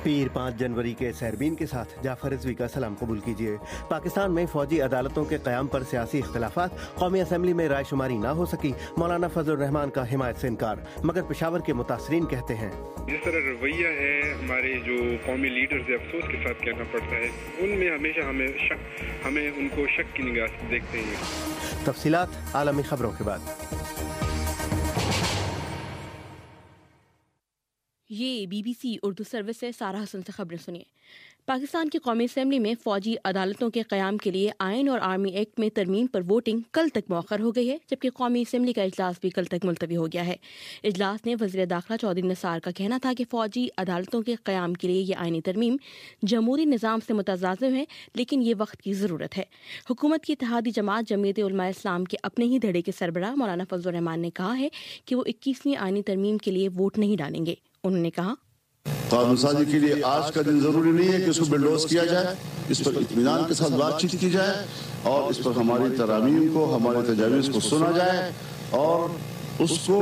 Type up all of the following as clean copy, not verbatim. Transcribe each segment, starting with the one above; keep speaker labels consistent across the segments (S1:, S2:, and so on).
S1: پیر 5 جنوری کے سیربین کے ساتھ جعفر رضوی کا سلام قبول کیجیے۔ پاکستان میں فوجی عدالتوں کے قیام پر سیاسی اختلافات، قومی اسمبلی میں رائے شماری نہ ہو سکی، مولانا فضل الرحمان کا حمایت سے انکار، مگر پشاور کے متاثرین کہتے ہیں
S2: جس طرح رویہ ہے ہمارے جو قومی لیڈرز افسوس کے ساتھ کہنا پڑتا ہے، ان میں ہمیشہ ہمیں ان کو شک کی نگاہ سے دیکھتے ہیں۔
S1: تفصیلات عالمی خبروں کے بعد۔
S3: یہ BBC اردو سروس سے سارا حسن سے خبریں سنیے۔ پاکستان کی قومی اسمبلی میں فوجی عدالتوں کے قیام کے لیے آئین اور آرمی ایکٹ میں ترمیم پر ووٹنگ کل تک مؤخر ہو گئی ہے، جبکہ قومی اسمبلی کا اجلاس بھی کل تک ملتوی ہو گیا ہے۔ اجلاس نے وزیر داخلہ چودھری نثار کا کہنا تھا کہ فوجی عدالتوں کے قیام کے لیے یہ آئینی ترمیم جمہوری نظام سے متضاد ہے، لیکن یہ وقت کی ضرورت ہے۔ حکومت کی اتحادی جماعت جمعیت علماء اسلام کے اپنے ہی دھڑے کے سربراہ مولانا فضل الرحمان نے کہا ہے کہ وہ 21ویں آئینی ترمیم کے لیے ووٹ نہیں ڈالیں گے۔ انہوں نے کہا
S4: قانون سازی کے لیے آج کا دن ضروری نہیں ہے کہ اس کو بلڈوز کیا جائے، اس پر اطمینان کے ساتھ بات چیت کی جائے اور اس پر ہماری ترامیم کو، ہمارے تجاویز کو سنا جائے اور اس کو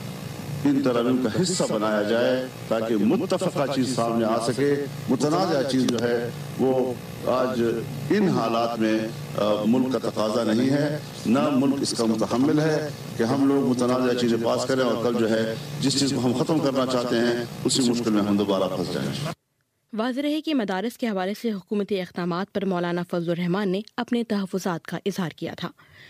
S4: ان ترامیم کا حصہ بنایا جائے تاکہ متفقہ چیز سامنے آ سکے۔ متنازع چیز جو ہے وہ آج ان حالات میں ملک کا تقاضا نہیں ہے، نہ ملک اس کا متحمل ہے کہ ہم لوگ متنازع چیزیں پاس کریں اور کل جو ہے جس چیز کو ہم ختم کرنا چاہتے ہیں اسی مشکل میں ہم دوبارہ پھنس جائیں۔
S3: واضح رہے کہ مدارس کے حوالے سے حکومتی اقدامات پر مولانا فضل الرحمان نے اپنے تحفظات کا اظہار کیا تھا۔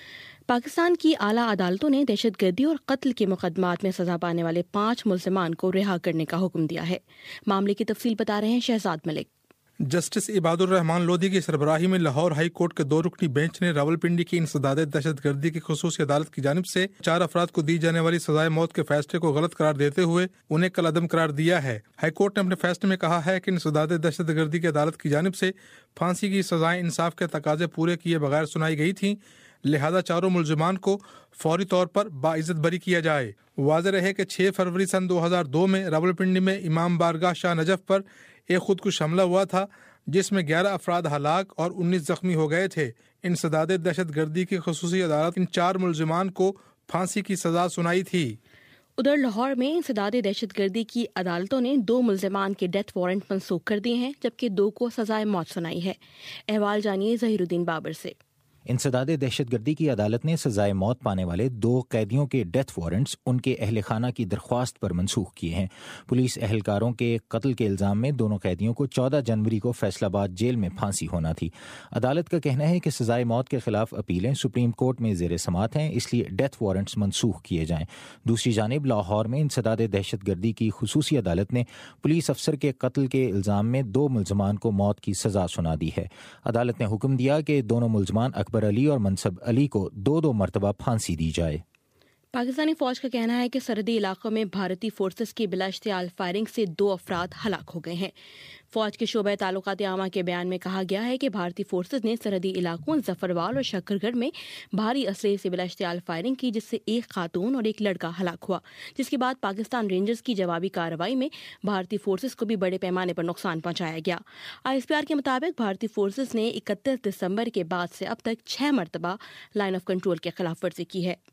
S3: پاکستان کی اعلیٰ عدالتوں نے دہشت گردی اور قتل کے مقدمات میں سزا پانے والے 5 ملزمان کو رہا کرنے کا حکم دیا ہے۔ معاملے کی تفصیل بتا رہے ہیں شہزاد ملک۔
S5: جسٹس عباد الرحمان لودھی کی سربراہی میں لاہور ہائی کورٹ کے 2 رکنی بینچ نے راولپنڈی کی انسداد دہشت گردی کی خصوصی عدالت کی جانب سے 4 افراد کو دی جانے والی سزائے موت کے فیصلے کو غلط قرار دیتے ہوئے انہیں کالعدم قرار دیا ہے۔ ہائی کورٹ نے اپنے فیصلے میں کہا ہے کہ انسداد دہشت گردی کی عدالت کی جانب سے پھانسی کی سزائیں انصاف کے تقاضے پورے کیے بغیر سنائی گئی تھیں، لہذا 4 ملزمان کو فوری طور پر باعزت بری کیا جائے۔ واضح رہے کہ 6 فروری سن 2002 میں راولپنڈی میں امام بارگاہ شاہ نجف پر ایک خودکش حملہ ہوا تھا جس میں 11 افراد ہلاک اور 19 زخمی ہو گئے تھے۔ انسداد دہشت گردی کی خصوصی عدالت ان 4 ملزمان کو پھانسی کی سزا سنائی تھی۔
S3: ادھر لاہور میں انسداد دہشت گردی کی عدالتوں نے 2 ملزمان کے ڈیتھ وارنٹ منسوخ کر دیے ہیں، جبکہ 2 کو سزائے موت سنائی ہے۔ احوال جانیے ظہیر الدین بابر سے۔
S6: انسداد دہشت گردی کی عدالت نے سزائے موت پانے والے 2 قیدیوں کے ڈیتھ وارنٹس ان کے اہل خانہ کی درخواست پر منسوخ کیے ہیں۔ پولیس اہلکاروں کے قتل کے الزام میں دونوں قیدیوں کو 14 جنوری کو فیصل آباد جیل میں پھانسی ہونا تھی۔ عدالت کا کہنا ہے کہ سزائے موت کے خلاف اپیلیں سپریم کورٹ میں زیر سماعت ہیں، اس لیے ڈیتھ وارنٹس منسوخ کیے جائیں۔ دوسری جانب لاہور میں انسداد دہشت گردی کی خصوصی عدالت نے پولیس افسر کے قتل کے الزام میں 2 ملزمان کو موت کی سزا سنا دی ہے۔ عدالت نے حکم دیا کہ دونوں ملزمان اکبر علی اور منصب علی کو 2 مرتبہ پھانسی دی جائے۔
S3: پاکستانی فوج کا کہنا ہے کہ سرحدی علاقوں میں بھارتی فورسز کی بلا اشتعال فائرنگ سے 2 افراد ہلاک ہو گئے ہیں۔ فوج کے شعبہ تعلقات عامہ کے بیان میں کہا گیا ہے کہ بھارتی فورسز نے سرحدی علاقوں ظفروال اور شکرگڑھ میں بھاری اسلحے سے بلا اشتعال فائرنگ کی، جس سے 1 خاتون اور 1 لڑکا ہلاک ہوا، جس کے بعد پاکستان رینجرز کی جوابی کارروائی میں بھارتی فورسز کو بھی بڑے پیمانے پر نقصان پہنچایا گیا۔ ISPR کے مطابق بھارتی فورسز نے 31 دسمبر کے بعد سے اب تک 6 مرتبہ لائن آف کنٹرول کے خلاف ورزی کی ہے۔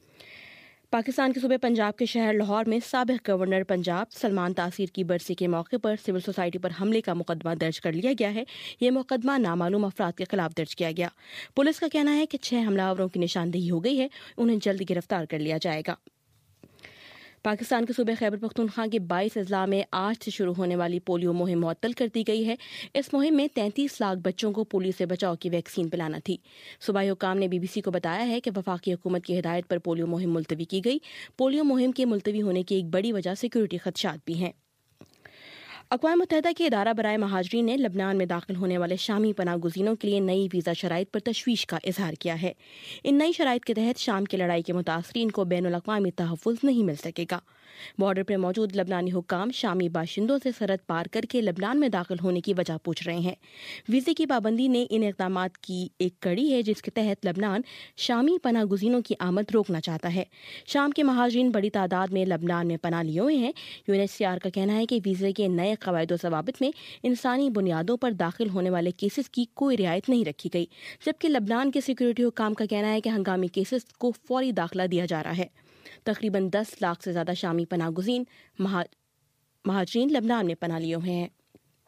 S3: پاکستان کے صوبے پنجاب کے شہر لاہور میں سابق گورنر پنجاب سلمان تاثیر کی برسی کے موقع پر سول سوسائٹی پر حملے کا مقدمہ درج کر لیا گیا ہے۔ یہ مقدمہ نامعلوم افراد کے خلاف درج کیا گیا۔ پولیس کا کہنا ہے کہ 6 حملہ آوروں کی نشاندہی ہو گئی ہے، انہیں جلد گرفتار کر لیا جائے گا۔ پاکستان کے صوبے خیبر پختونخوا کے 22 اضلاع میں آج سے شروع ہونے والی پولیو مہم معطل کر دی گئی ہے۔ اس مہم میں 33 لاکھ بچوں کو پولیو سے بچاؤ کی ویکسین پلانا تھی۔ صوبائی حکام نے BBC کو بتایا ہے کہ وفاقی حکومت کی ہدایت پر پولیو مہم ملتوی کی گئی۔ پولیو مہم کے ملتوی ہونے کی ایک بڑی وجہ سیکورٹی خدشات بھی ہیں۔ اقوام متحدہ کے ادارہ برائے مہاجرین نے لبنان میں داخل ہونے والے شامی پناہ گزینوں کے لیے نئی ویزا شرائط پر تشویش کا اظہار کیا ہے۔ ان نئی شرائط کے تحت شام کی لڑائی کے متاثرین کو بین الاقوامی تحفظ نہیں مل سکے گا۔ بارڈر پر موجود لبنانی حکام شامی باشندوں سے سرحد پار کر کے لبنان میں داخل ہونے کی وجہ پوچھ رہے ہیں۔ ویزے کی پابندی نے ان اقدامات کی ایک کڑی ہے جس کے تحت لبنان شامی پناہ گزینوں کی آمد روکنا چاہتا ہے۔ شام کے مہاجرین بڑی تعداد میں لبنان میں پناہ لیے ہوئے ہیں۔ UNHCR کا کہنا ہے کہ ویزے کے نئے قواعد و ضوابط میں انسانی بنیادوں پر داخل ہونے والے کیسز کی کوئی رعایت نہیں رکھی گئی، جبکہ لبنان کے سیکورٹی حکام کا کہنا ہے کہ ہنگامی کیسز کو فوری داخلہ دیا جا رہا ہے۔ تقریباً 10 لاکھ سے زیادہ شامی پناہ گزین مہاجرین لبنان میں پناہ لیے ہوئے ہیں۔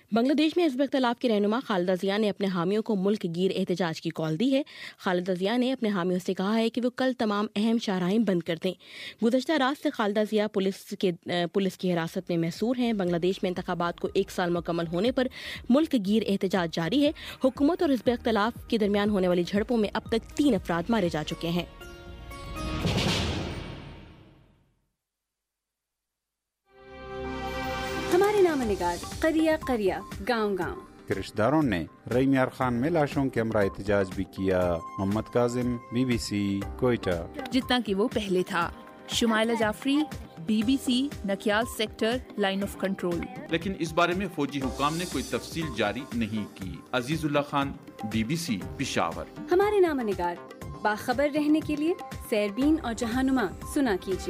S3: بنگلہ دیش میں حزب اختلاف کی رہنما خالدہ ضیاء نے اپنے حامیوں کو ملک گیر احتجاج کی کال دی ہے۔ خالدہ ضیاء نے اپنے حامیوں سے کہا ہے کہ وہ کل تمام اہم شاہراہیں بند کر دیں۔ گزشتہ رات سے خالدہ ضیاء پولیس کی حراست میں محصور ہیں۔ بنگلہ دیش میں انتخابات کو 1 سال مکمل ہونے پر ملک گیر احتجاج جاری ہے۔ حکومت اور حزب اختلاف کے درمیان ہونے والی جھڑپوں میں اب تک 3 افراد مارے جا چکے ہیں۔
S7: ہمارے نامہ نگار قریہ قریہ گاؤں گاؤں
S8: رشتہ داروں نے رئی میار خان میں لاشوں کے ہمراہ احتجاج بھی کیا۔ محمد کاظم، BBC کوئٹہ۔
S9: جتنا کہ وہ پہلے تھا۔ Shumaila Jafri, BBC Nakyal sector line of control.
S10: لیکن اس بارے میں فوجی حکام نے کوئی تفصیل جاری نہیں کی۔ عزیز اللہ خان، BBC پشاور۔
S7: ہمارے نامہ نگار باخبر رہنے کے لیے سیربین اور جہانما سنا کیجیے۔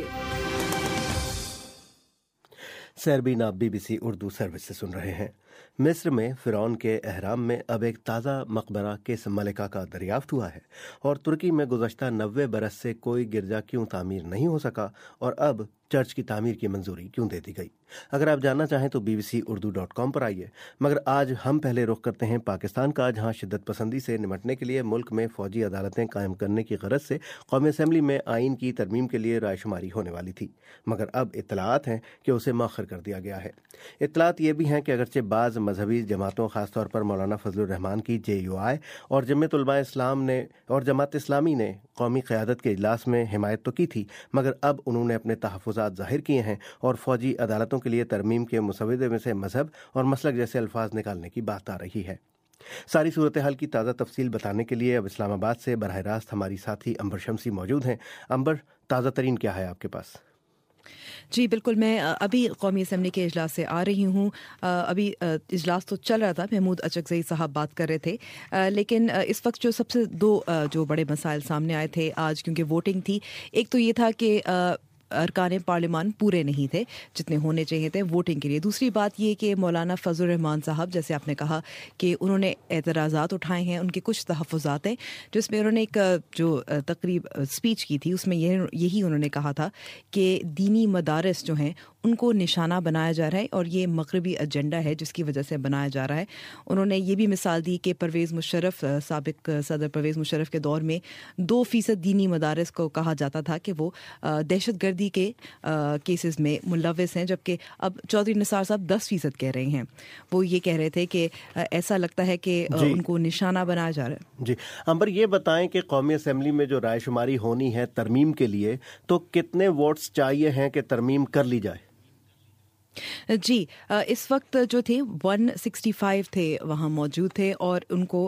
S1: سیربین آپ BBC اردو سروس سے سن رہے ہیں۔ مصر میں فرعون کے احرام میں اب ایک تازہ مقبرہ کس ملکہ کا دریافت ہوا ہے، اور ترکی میں گزشتہ 90 برس سے کوئی گرجا کیوں تعمیر نہیں ہو سکا اور اب چرچ کی تعمیر کی منظوری کیوں دے دی گئی؟ اگر آپ جاننا چاہیں تو bbcurdu.com پر آئیے، مگر آج ہم پہلے رخ کرتے ہیں پاکستان کا، جہاں شدت پسندی سے نمٹنے کے لیے ملک میں فوجی عدالتیں قائم کرنے کی غرض سے قومی اسمبلی میں آئین کی ترمیم کے لیے رائے شماری ہونے والی تھی، مگر اب اطلاعات ہیں کہ اسے مؤخر کر دیا گیا ہے۔ اطلاعات یہ بھی ہیں کہ اگرچہ بعض مذہبی جماعتوں، خاص طور پر مولانا فضل الرحمان کی JUI اور جمعیت علماء اسلام نے اور جماعت اسلامی نے قومی قیادت کے اجلاس میں حمایت تو کی تھی، مگر اب انہوں نے اپنے تحفظات ظاہر کیے ہیں اور فوجی عدالتوں کے لیے ترمیم کے مسودے میں سے مذہب اور مسلک جیسے الفاظ نکالنے کی بات آ رہی ہے۔ ساری صورتحال کی تازہ تفصیل بتانے کے لیے اب اسلام آباد سے براہ راست ہماری ساتھی امبر شمسی موجود ہیں۔ امبر، تازہ ترین کیا ہے آپ کے پاس؟
S11: جی بالکل، میں ابھی قومی اسمبلی کے اجلاس سے آ رہی ہوں۔ ابھی اجلاس تو چل رہا تھا، محمود اچکزئی صاحب بات کر رہے تھے، لیکن اس وقت جو سب سے جو بڑے مسائل سامنے آئے تھے آج، کیونکہ ووٹنگ تھی، ایک تو یہ تھا کہ ارکان پارلیمان پورے نہیں تھے جتنے ہونے چاہیے تھے ووٹنگ کے لیے۔ دوسری بات یہ کہ مولانا فضل الرحمان صاحب، جیسے آپ نے کہا کہ انہوں نے اعتراضات اٹھائے ہیں، ان کے کچھ تحفظات ہیں جس میں انہوں نے ایک جو تقریب اسپیچ کی تھی، اس میں یہی انہوں نے کہا تھا کہ دینی مدارس جو ہیں ان کو نشانہ بنایا جا رہا ہے اور یہ مغربی ایجنڈا ہے جس کی وجہ سے بنایا جا رہا ہے۔ انہوں نے یہ بھی مثال دی کہ پرویز مشرف، سابق صدر پرویز مشرف کے دور میں 2% دینی مدارس کو کہا جاتا تھا کہ وہ دہشت گردی کے کیسز میں ملوث ہیں، جبکہ اب چودھری نثار صاحب 10% کہہ رہے ہیں۔ وہ یہ کہہ رہے تھے کہ ایسا لگتا ہے کہ ان کو نشانہ بنایا جا رہا ہے۔
S1: جی امبر، یہ بتائیں کہ قومی اسمبلی میں جو رائے شماری ہونی ہے ترمیم کے لیے، تو کتنے ووٹس چاہیے ہیں کہ ترمیم کر لی جائے؟
S11: جی اس وقت جو تھے 165 تھے وہاں موجود تھے، اور ان کو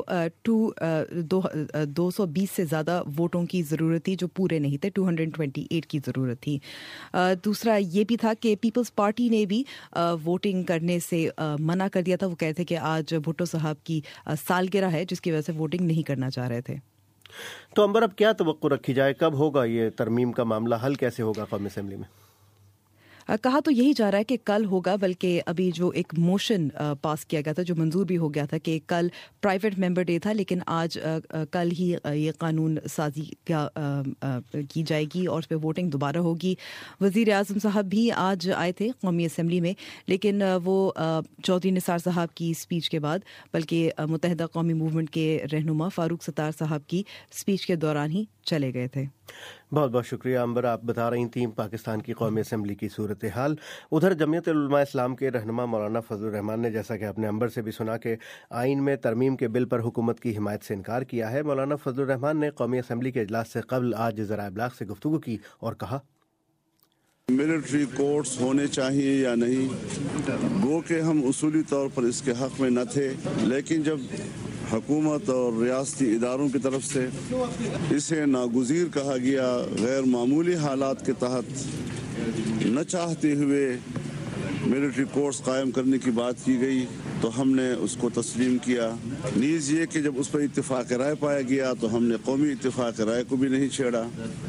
S11: 220 سے زیادہ ووٹوں کی ضرورت تھی جو پورے نہیں تھے، 228 کی ضرورت تھی۔ دوسرا یہ بھی تھا کہ پیپلز پارٹی نے بھی ووٹنگ کرنے سے منع کر دیا تھا۔ وہ کہتے کہ آج بھٹو صاحب کی سالگرہ ہے جس کی وجہ سے ووٹنگ نہیں کرنا چاہ رہے تھے۔
S1: تو امبر، اب کیا توقع رکھی جائے، کب ہوگا یہ ترمیم کا معاملہ حل، کیسے ہوگا قومی اسمبلی میں؟
S11: کہا تو یہی جا رہا ہے کہ کل ہوگا، بلکہ ابھی جو ایک موشن پاس کیا گیا تھا جو منظور بھی ہو گیا تھا کہ کل پرائیویٹ ممبر ڈے تھا، لیکن آج کل ہی یہ قانون سازی کی جائے گی اور اس پہ ووٹنگ دوبارہ ہوگی۔ وزیر اعظم صاحب بھی آج آئے تھے قومی اسمبلی میں، لیکن وہ چودھری نثار صاحب کی اسپیچ کے بعد، بلکہ متحدہ قومی موومنٹ کے رہنما فاروق ستار صاحب کی اسپیچ کے دوران ہی چلے گئے تھے۔
S1: بہت بہت شکریہ امبر، آپ بتا رہی تھیں پاکستان کی قومی اسمبلی کی صورتحال۔ ادھر جمعیت علماء اسلام کے رہنما مولانا فضل الرحمان نے، جیسا کہ آپ نے امبر سے بھی سنا، کہ آئین میں ترمیم کے بل پر حکومت کی حمایت سے انکار کیا ہے۔ مولانا فضل الرحمان نے قومی اسمبلی کے اجلاس سے قبل آج ذرائع ابلاغ سے گفتگو کی اور کہا،
S4: ملٹری کورٹس ہونے چاہیے یا نہیں، گو کہ ہم اصولی طور پر اس کے حق میں نہ تھے، لیکن جب حکومت اور ریاستی اداروں کی طرف سے اسے ناگزیر کہا گیا، غیر معمولی حالات کے تحت نہ چاہتے ہوئے ملٹری کورٹس قائم کرنے کی بات کی گئی، تو ہم نے اس کو تسلیم کیا۔ نیز یہ کہ جب اس پر اتفاق رائے پایا گیا تو ہم نے قومی اتفاق رائے کو بھی نہیں چھیڑا،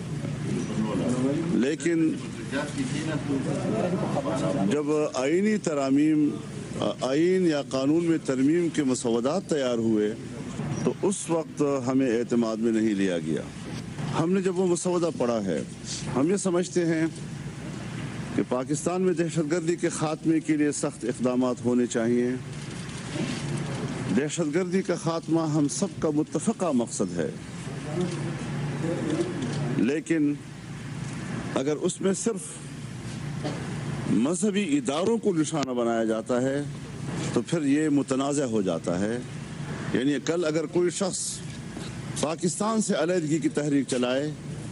S4: لیکن جب آئینی ترامیم، آئین یا قانون میں ترمیم کے مسودات تیار ہوئے تو اس وقت ہمیں اعتماد میں نہیں لیا گیا۔ ہم نے جب وہ مسودہ پڑھا ہے، ہم یہ سمجھتے ہیں کہ پاکستان میں دہشت گردی کے خاتمے کے لیے سخت اقدامات ہونے چاہیے، दहशत गर्दी का खात्मा हम सब का मुत्तफ़क़ा मकसद है, लेकिन अगर उसमें सिर्फ मजहबी इदारों को निशाना बनाया जाता है तो फिर ये मुतनाज़ा हो जाता है। यानी कल अगर कोई शख्स पाकिस्तान से अलहदगी की तहरीक चलाए,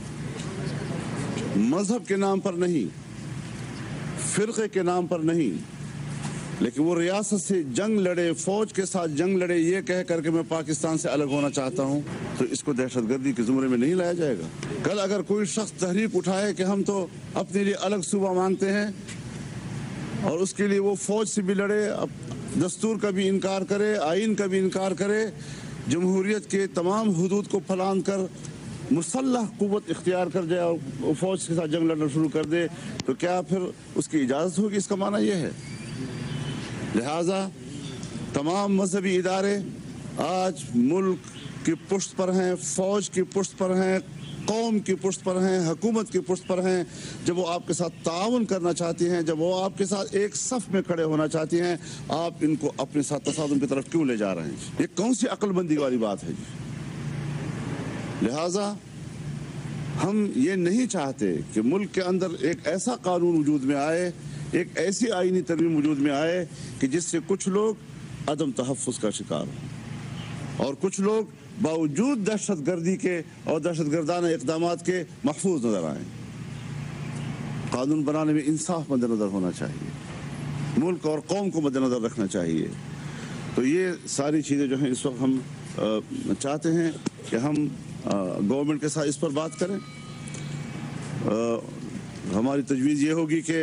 S4: मजहब के नाम पर नहीं, फ़िरक़े के नाम पर नहीं, लेकिन वो रियासत से जंग लड़े, फौज के साथ जंग लड़े, ये कह करके मैं पाकिस्तान से अलग होना चाहता हूँ, तो इसको दहशतगर्दी के ज़ुमरे में नहीं लाया जाएगा। कल अगर कोई शख्स तहरीक उठाए कि हम तो अपने लिए अलग सूबा मांगते हैं और उसके लिए वो फौज से भी लड़े, दस्तूर का भी इनकार करे, आइन का भी इनकार करे, जमहूरियत के तमाम हुदूद को फलांग कर मुसल्लह कुव्वत इख्तियार कर जाए और फौज के साथ जंग लड़ना शुरू कर दे, तो क्या फिर उसकी इजाज़त होगी? इसका माना यह है। लिहाजा तमाम मजहबी इदारे आज मुल्क की पुश्त पर हैं, फौज की पुश्त पर हैं, कौम की पुश्त पर हैं, हुकूमत की पुश्त पर हैं। जब वो आपके साथ ताउन करना चाहती हैं, जब वो आपके साथ एक सफ में खड़े होना चाहती हैं, आप इनको अपने साथ तसादुम की तरफ क्यों ले जा रहे हैं? ये कौन सी अक्लमंदी वाली बात है जी? लिहाजा हम ये नहीं चाहते कि मुल्क के अंदर एक ऐसा कानून वजूद में आए, एक ऐसी आईनी तरमीम वजूद में आए कि जिससे कुछ लोग अदम तहफ़्फ़ुज़ का शिकार हों और कुछ लोग बावजूद दहशत गर्दी के और दहशत गर्दाना इक़दामात के महफूज नजर आए। कानून बनाने में इंसाफ मद्देनजर होना चाहिए, मुल्क और कौम को मद्देनजर रखना चाहिए। तो ये सारी चीज़ें जो हैं इस वक्त हम चाहते हैं कि हम गवर्नमेंट के साथ इस पर बात करें। हमारी तजवीज़ ये होगी कि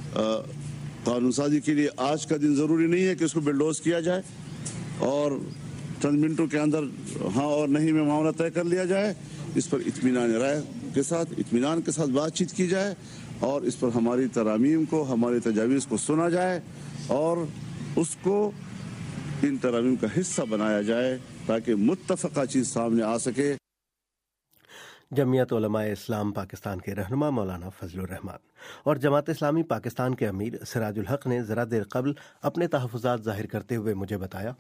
S4: कानून साजी के लिए आज का दिन ज़रूरी नहीं है कि उसको बिल्डोज किया जाए और चंद मिनटों के अंदर हाँ और नहीं में मामला तय कर लिया जाए। इस पर इत्मीनान राय के साथ, इत्मीनान के साथ बातचीत की जाए और इस पर हमारी तरामीम को, हमारी तजावीज़ को सुना जाए और उसको इन तरामीम का हिस्सा बनाया जाए ताकि मुत्तफ़क़ा चीज़ सामने आ सके।
S1: जमीयत उलमाए इस्लाम पाकिस्तान के रहनुमा मौलाना फजलुर रहमान और जमात इस्लामी पाकिस्तान के अमीर सिराजुल हक ने ज़रा देर कबल अपने तहफ़्फ़ुज़ात ज़ाहिर करते हुए मुझे बताया,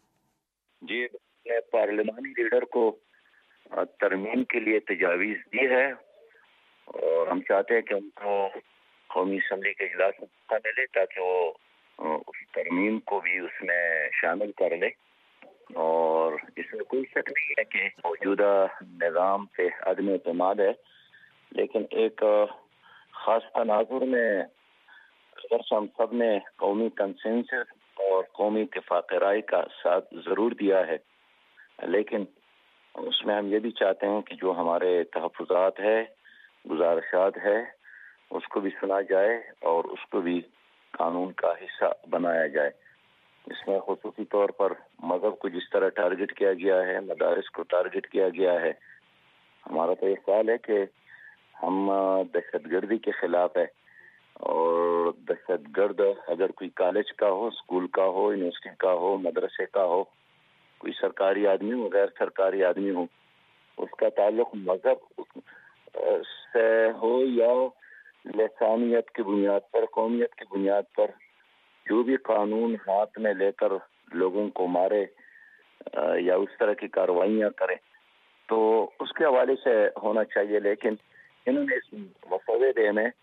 S12: जी पार्लिमानी लीडर को तरमीम के लिए तजावीज़ दी है और हम चाहते हैं कि उनको कौमी असम्बली के इजलास में मौका मिले ताकि वो उस तरमीम को भी उसमें शामिल कर ले। और इसमें कोई शक नहीं है कि मौजूदा निज़ाम पे अदम एतमाद है, लेकिन एक ख़ास तनाजुर में अगर हम सब ने कौमी कंसेंसस और कौमी इत्तेफ़ाक़ राय का साथ ज़रूर दिया है, लेकिन उसमें हम ये भी चाहते हैं कि जो हमारे तहफ़्फ़ुज़ात है, गुज़ारिशात है, उसको भी सुना जाए और उसको भी कानून का हिस्सा बनाया जाए। इसमें ख़ुसूसी तौर पर मज़हब को जिस तरह टारगेट किया गया है, मदारिस को टारगेट किया गया है, हमारा तो ये ख्याल है कि हम दहशतगर्दी के ख़िलाफ़ है और दहशतगर्द अगर कोई कॉलेज का हो, स्कूल का हो, यूनिवर्सिटी का हो, मदरसे का हो, कोई सरकारी आदमी हो, गैर सरकारी आदमी हो, उसका ताल्लुक मज़हब से हो या लसानियत की बुनियाद पर, कौमियत की बुनियाद पर जो भी कानून हाथ में लेकर लोगों को मारे या उस तरह की कार्रवाइयाँ करे तो उसके हवाले से होना चाहिए। लेकिन इन्होंने इस मसौदे में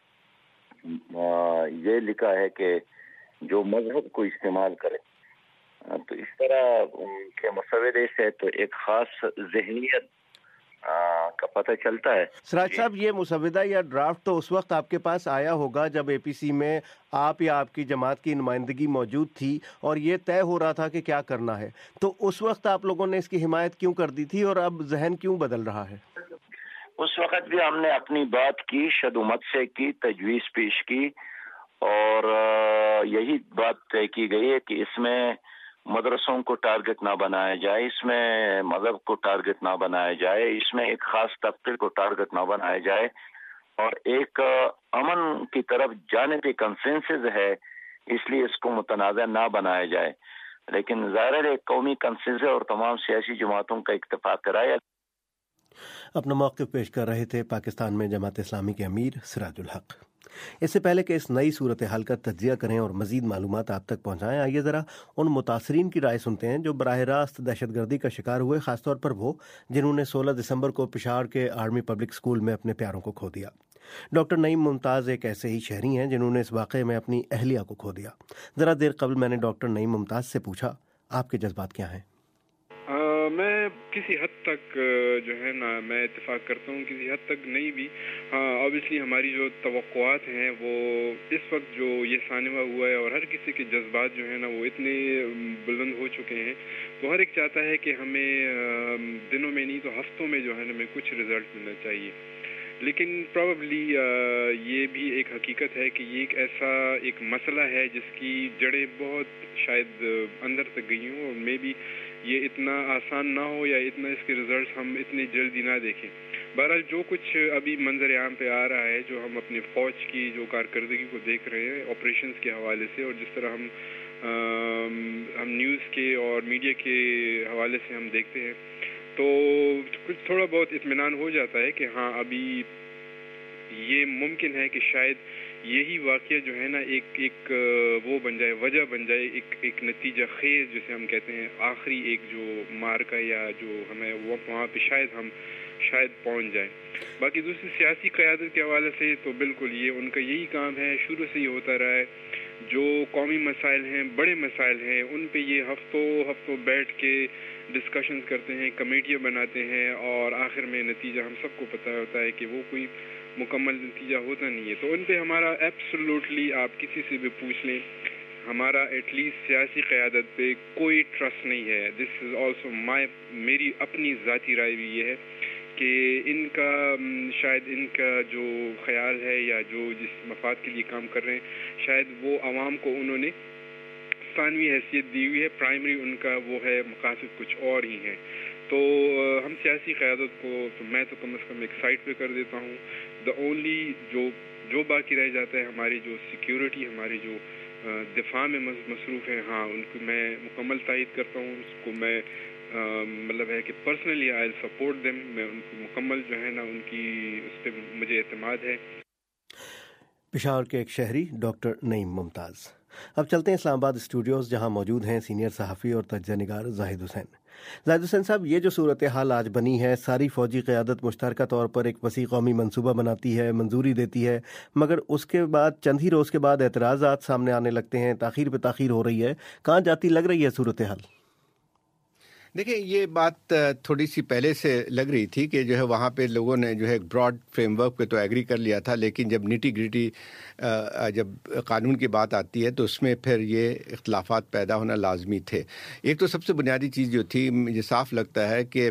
S12: ये लिखा है कि जो मजहब को इस्तेमाल करे, तो इस तरह के मसौदे से तो एक ख़ास ज़हनियत का पता चलता है।
S1: सिराज साहब, ये मुसविदा या ड्राफ्ट तो उस वक्त आपके पास आया होगा जब एपीसी में आप या आपकी जमात की नुमाइंदगी मौजूद थी और ये तय हो रहा था कि क्या करना है, तो उस वक्त आप लोगों ने इसकी हिमायत क्यों कर दी थी और अब जहन क्यों बदल रहा है?
S12: उस वक्त भी हमने अपनी बात की, शदुमत से की, तजवीज़ पेश की और यही बात तय की गई है कि इसमें मदरसों को टारगेट ना बनाया जाए, इसमें मज़हब को टारगेट ना बनाया जाए, इसमें एक ख़ास तबके को टारगेट ना बनाया जाए और एक अमन की तरफ जाने पे कंसेंसस है, इसलिए इसको मुतनाज़ा ना बनाया जाए। लेकिन ज़ाहिर है कौमी कंसेंसस और तमाम सियासी जमातों का इत्तेफ़ाक़ राय।
S1: अपना मौक़िफ़ पेश कर रहे थे पाकिस्तान में जमात इस्लामी के अमीर सिराजुल हक। इससे पहले कि इस नई सूरत हाल का तज्जिया करें और मज़ीद मालूमात आप तक पहुँचाएँ, आइए ज़रा उन मुतासरीन की राय सुनते हैं जो बराह रास्त दहशतगर्दी का शिकार हुए, ख़ासतौर पर वो जिन्होंने 16 दिसंबर को पेशावर के आर्मी पब्लिक स्कूल में अपने प्यारों को खो दिया। डॉक्टर नईम मुमताज़ एक ऐसे ही शहरी हैं जिन्होंने इस वाक़े में अपनी अहलिया को खो दिया। ज़रा देर कबल मैंने डॉक्टर नईम मुमताज़ से पूछा, आपके जज्बात क्या हैं?
S2: मैं किसी हद तक जो है ना, मैं इत्तेफाक करता हूँ, किसी हद तक नहीं भी। हाँ, ऑब्वियसली हमारी जो तवक्कुआत हैं वो इस वक्त जो ये सानवा हुआ है और हर किसी के जज्बात जो है ना वो इतने बुलंद हो चुके हैं, तो हर एक चाहता है कि हमें दिनों में नहीं तो हफ्तों में जो है ना हमें कुछ रिजल्ट मिलना चाहिए। लेकिन प्रॉबली ये भी एक हकीकत है कि ये एक ऐसा एक मसला है जिसकी जड़ें बहुत शायद अंदर तक गई हों और मे भी ये इतना आसान ना हो या इतना इसके रिजल्ट्स हम इतनी जल्दी ना देखें। बहरहाल जो कुछ अभी मंजर आम पे आ रहा है, जो हम अपने फ़ौज की जो कारकर्दगी को देख रहे हैं ऑपरेशंस के हवाले से, और जिस तरह हम न्यूज़ के और मीडिया के हवाले से हम देखते हैं, तो कुछ थोड़ा बहुत इत्मीनान हो जाता है कि हाँ अभी ये मुमकिन है कि शायद यही वाक़या जो है ना एक वो बन जाए, वजह बन जाए, एक नतीजा खेज जिसे हम कहते हैं, आखिरी एक जो मार्का या जो हमें वो वहाँ पे हम शायद पहुँच जाए। बाकी दूसरी सियासी क़यादत के हवाले से तो बिल्कुल ये उनका यही काम है, शुरू से ही होता रहा है। जो कौमी मसाइल हैं, बड़े मसाइल हैं, उन पे ये हफ्तों बैठ के डिस्कशंस करते हैं, कमेटियाँ बनाते हैं और आखिर में नतीजा हम सबको पता होता है कि वो कोई मुकम्मल नतीजा होता नहीं है। तो उन पे हमारा एब्सोल्युटली, आप किसी से भी पूछ लें, हमारा एटलीस्ट सियासी क़यादत पे कोई ट्रस्ट नहीं है। दिस इज़ ऑल्सो मेरी अपनी ज़ाती राय भी ये है कि शायद इनका जो ख्याल है या जो जिस मफाद के लिए काम कर रहे हैं, शायद वो आवाम को उन्होंने सानवी हैसियत दी हुई है, प्राइमरी उनका वो है, मकासद कुछ और ही हैं। तो हम सियासी क़यादत को तो मैं तो कम से कम एक साइड पे कर देता हूँ। द ओनली जो बाकी रह जाता है, हमारी जो सिक्योरिटी, हमारी जो दिफा में मसरूफ़ हैं, हाँ उनको मैं मुकम्मल तायद करता हूँ। उसको मैं मतलब है कि पर्सनली आई सपोर्ट देम, मैं उनको मुकम्मल जो है ना उनकी उस पर मुझे एतमाद है।
S1: पेशावर के एक शहरी डॉक्टर नईम मुमताज़। अब चलते हैं इस्लामाबाद स्टूडियोज़, जहां मौजूद हैं सीनियर सहाफ़ी और तज्ज़िया निगार जाहिद हुसैन। जाहिद हुसैन साहब, ये जो सूरत हाल आज बनी है, सारी फ़ौजी क़यादत मुश्तरका तौर पर एक वसी कौमी मंसूबा बनाती है, मंजूरी देती है, मगर उसके बाद चंद ही रोज़ के बाद एतराज़ात सामने आने लगते हैं, ताख़ीर पे ताख़ीर हो रही है। कहाँ जाती लग रही है सूरत हाल?
S13: देखिए, ये बात थोड़ी सी पहले से लग रही थी कि जो है वहाँ पे लोगों ने जो है एक ब्रॉड फ्रेमवर्क पे तो एग्री कर लिया था, लेकिन जब निटी ग्रिटी जब कानून की बात आती है तो उसमें फिर ये इख्तलाफात पैदा होना लाजमी थे। एक तो सबसे बुनियादी चीज़ जो थी, मुझे साफ लगता है कि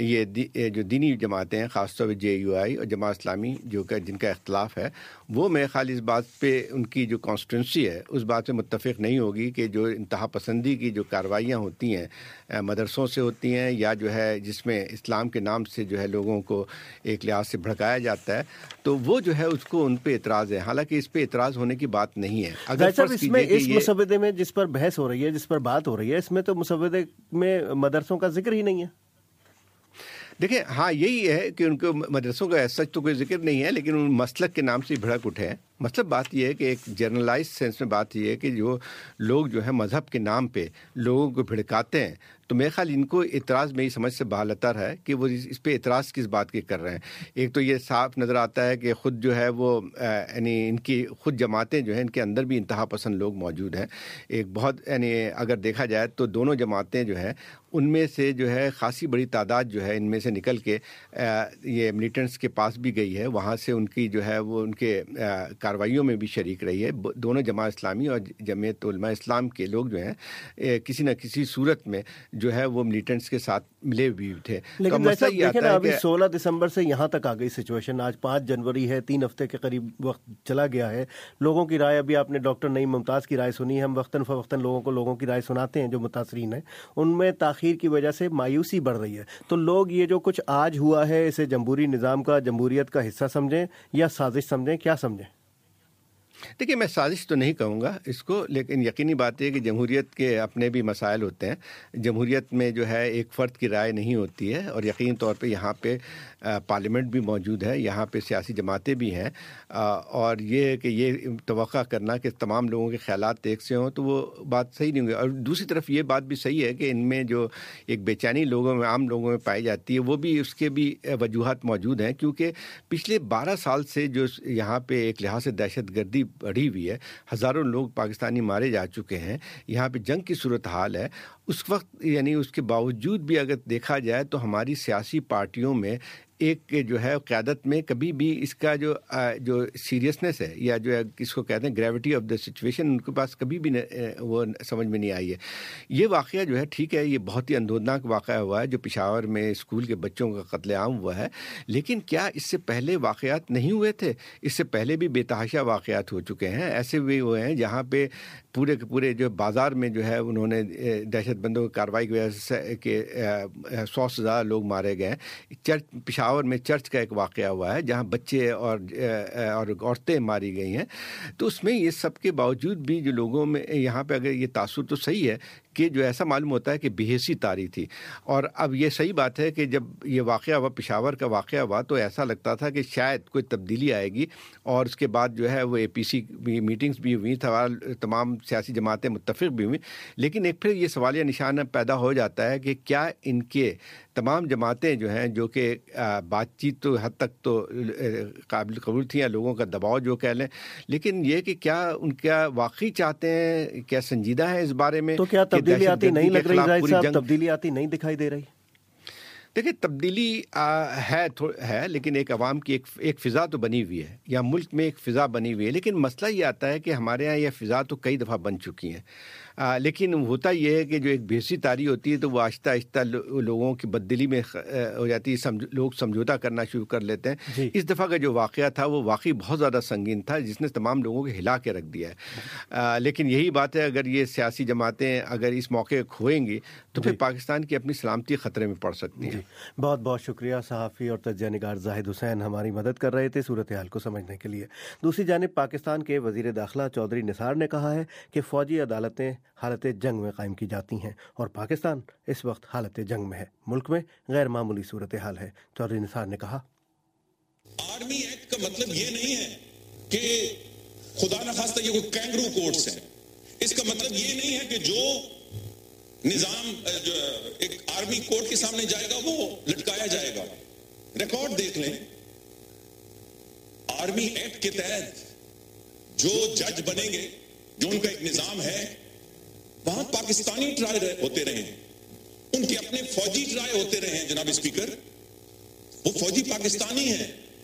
S13: ये जो दीनी जमातें हैं, ख़ासतौर पर JUI और जमात इस्लामी जिनका इख्तलाफ है, वो मेरे ख़्याल इस बात पे उनकी जो कॉन्स्टिट्यूंसी है उस बात पे मुत्तफ़िक़ नहीं होगी कि जो इंतहा पसंदी की जो कार्रवाइयाँ होती हैं मदरसों से होती हैं, या जो है जिसमें इस्लाम के नाम से जो है लोगों को एक लिहाज से भड़काया जाता है, तो वो जो है उसको उन पे एतराज़ है। हालांकि इस पे एतराज़ होने की बात नहीं है। अगर
S1: इसमें इस मुसव्वदे में जिस पर बहस हो रही है, जिस पर बात हो रही है, इसमें तो मुसव्वदे में मदरसों का जिक्र ही नहीं है।
S13: देखिए, हाँ यही है कि उनको मदरसों का ऐसा तो कोई जिक्र नहीं है, लेकिन उन मसलक के नाम से भड़क उठे हैं। मतलब बात यह है कि एक जनरलाइज सेंस में बात यह है कि जो लोग जो है मज़हब के नाम पे लोगों को भिड़काते हैं, तो मेरे ख्याल इनको इतराज़ मेरी समझ से बाहर है कि वो इस पे इतराज़ किस बात के कर रहे हैं। एक तो ये साफ नज़र आता है कि ख़ुद जो है वो यानी इनकी ख़ुद जमातें जो हैं, इनके अंदर भी इंतहा पसंद लोग मौजूद हैं। एक बहुत यानी अगर देखा जाए तो दोनों जमातें जो हैं उनमें से जो है ख़ासी बड़ी तादाद जो है इनमें से निकल के ये मिलिटेंट्स के पास भी गई है, वहाँ से उनकी जो है वो उनके कार्रवाइयों में भी शरीक रही है। दोनों जमात इस्लामी और जमीयत उलमा इस्लाम के लोग जो हैं किसी न किसी सूरत में जो है वो मिलिटेंट्स के साथ मिले हुए थे।
S1: लेकिन जैसा देखें ना, अभी 16 दिसंबर से यहाँ तक आ गई सिचुएशन, आज 5 जनवरी है, 3 हफ्ते के करीब वक्त चला गया है। लोगों की राय, अभी आपने डॉक्टर नईम मुमताज़ की राय सुनी, हम वक्तन फ़वक्तन लोगों की राय सुनाते हैं जो मुतासरीन हैं, उनमें ताख़ीर की वजह से मायूसी बढ़ रही है। तो लोग ये जो कुछ आज हुआ है इसे जमहूरी निज़ाम का, जमहूरियत का हिस्सा समझें या साजिश समझें, क्या समझें?
S13: دیکھیے میں سازش تو نہیں کہوں گا اس کو، لیکن یقینی بات ہے کہ جمہوریت کے اپنے بھی مسائل ہوتے ہیں. جمہوریت میں جو ہے ایک فرد کی رائے نہیں ہوتی ہے، اور یقینی طور پہ یہاں پہ پارلیمنٹ بھی موجود ہے، یہاں پہ سیاسی جماعتیں بھی ہیں، اور یہ کہ یہ توقع کرنا کہ تمام لوگوں کے خیالات ایک سے ہوں تو وہ بات صحیح نہیں ہوگی. اور دوسری طرف یہ بات بھی صحیح ہے کہ ان میں جو ایک بے چینی لوگوں میں، عام لوگوں میں پائی جاتی ہے، وہ بھی اس کے بھی وجوہات موجود ہیں، کیونکہ پچھلے 12 سال سے جو یہاں پہ ایک لحاظ سے دہشت گردی بڑھی ہوئی ہے، ہزاروں لوگ پاکستانی مارے جا چکے ہیں، یہاں پہ جنگ کی صورتحال ہے. اس وقت یعنی اس کے باوجود بھی اگر دیکھا جائے تو ہماری سیاسی پارٹیوں میں ایک جو ہے قیادت میں کبھی بھی اس کا جو سیریسنس ہے یا جو اس کو کہتے ہیں گریوٹی آف دا سچویشن، ان کے پاس کبھی بھی وہ سمجھ میں نہیں آئی ہے. یہ واقعہ جو ہے ٹھیک ہے، یہ بہت ہی اندودناک واقعہ ہوا ہے جو پشاور میں اسکول کے بچوں کا قتل عام ہوا ہے، لیکن کیا اس سے پہلے واقعات نہیں ہوئے تھے؟ اس سے پہلے بھی بے تحاشا واقعات ہو چکے ہیں، ایسے بھی ہوئے ہیں جہاں پہ پورے کے پورے جو بازار میں جو ہے انہوں نے دہشت بندوں کی کارروائی کی وجہ سے کہ 100 سے زیادہ لوگ مارے گئے. پشاور میں چرچ کا ایک واقعہ ہوا ہے جہاں بچے اور عورتیں ماری گئی ہیں. تو اس میں یہ سب کے باوجود بھی جو لوگوں میں یہاں پہ اگر یہ تاثر تو صحیح ہے کہ جو ایسا معلوم ہوتا ہے کہ بے حیثی طاری تھی. اور اب یہ صحیح بات ہے کہ جب یہ واقعہ ہوا، پشاور کا واقعہ ہوا، تو ایسا لگتا تھا کہ شاید کوئی تبدیلی آئے گی، اور اس کے بعد جو ہے وہ APC میٹنگز بھی ہوئی، تمام سیاسی جماعتیں متفق بھی ہوئیں. لیکن ایک پھر یہ سوالیہ نشانہ پیدا ہو جاتا ہے کہ کیا ان کے تمام جماعتیں جو ہیں جو کہ بات چیت تو حد تک تو قابل قبول تھیں، یا لوگوں کا دباؤ جو کہہ لیں، لیکن یہ کہ کیا ان کا واقعی چاہتے ہیں، کیا سنجیدہ ہے اس بارے میں؟
S1: تو کیا تبدیلی آتی نہیں لگ رہی زاہد صاحب؟ تبدیلی آتی نہیں دکھائی دے رہی؟
S14: دیکھیں تبدیلی ہے لیکن ایک عوام کی ایک فضا تو بنی ہوئی ہے، یا ملک میں ایک فضا بنی ہوئی ہے. لیکن مسئلہ یہ آتا ہے کہ ہمارے ہاں یہ فضا تو کئی دفعہ بن چکی ہیں، لیکن ہوتا یہ ہے کہ جو ایک بے حیثی طاری ہوتی ہے تو وہ آہستہ آہستہ لوگوں کی بددلی میں ہو جاتی ہے، لوگ سمجھوتا کرنا شروع کر لیتے ہیں. اس دفعہ کا جو واقعہ تھا وہ واقعی بہت زیادہ سنگین تھا، جس نے تمام لوگوں کو ہلا کے رکھ دیا ہے. لیکن یہی بات ہے، اگر یہ سیاسی جماعتیں اگر اس موقع کھوئیں گی تو پھر پاکستان کی اپنی سلامتی خطرے میں پڑ سکتی ہے.
S1: بہت بہت شکریہ صحافی اور تجزیہ نگار زاہد حسین، ہماری مدد کر رہے تھے صورتحال کو سمجھنے کے لیے. دوسری جانب پاکستان کے وزیر داخلہ چودھری نثار نے کہا ہے کہ فوجی عدالتیں حالت جنگ میں قائم کی جاتی ہیں، اور پاکستان اس وقت حالت جنگ میں ہے. ملک میں غیر معمولی صورتحال ہے. چودھری نثار نے کہا
S15: آرمی ایکٹ کا مطلب یہ نہیں ہے کہ خدا نخواستہ یہ کوئی کینگرو کورٹس ہیں. اس کا مطلب یہ نہیں ہے کہ جو نظام جو ایک آرمی کورٹ کے سامنے جائے گا وہ لٹکایا جائے گا. ریکارڈ دیکھ لیں، آرمی ایکٹ کے تحت جو جج بنیں گے، جو ان کا ایک نظام ہے، وہاں پاکستانی ٹرائے ہوتے رہے، ان کے اپنے فوجی ٹرائے ہوتے رہے ہیں. جناب اسپیکر، وہ فوجی پاکستانی ہیں،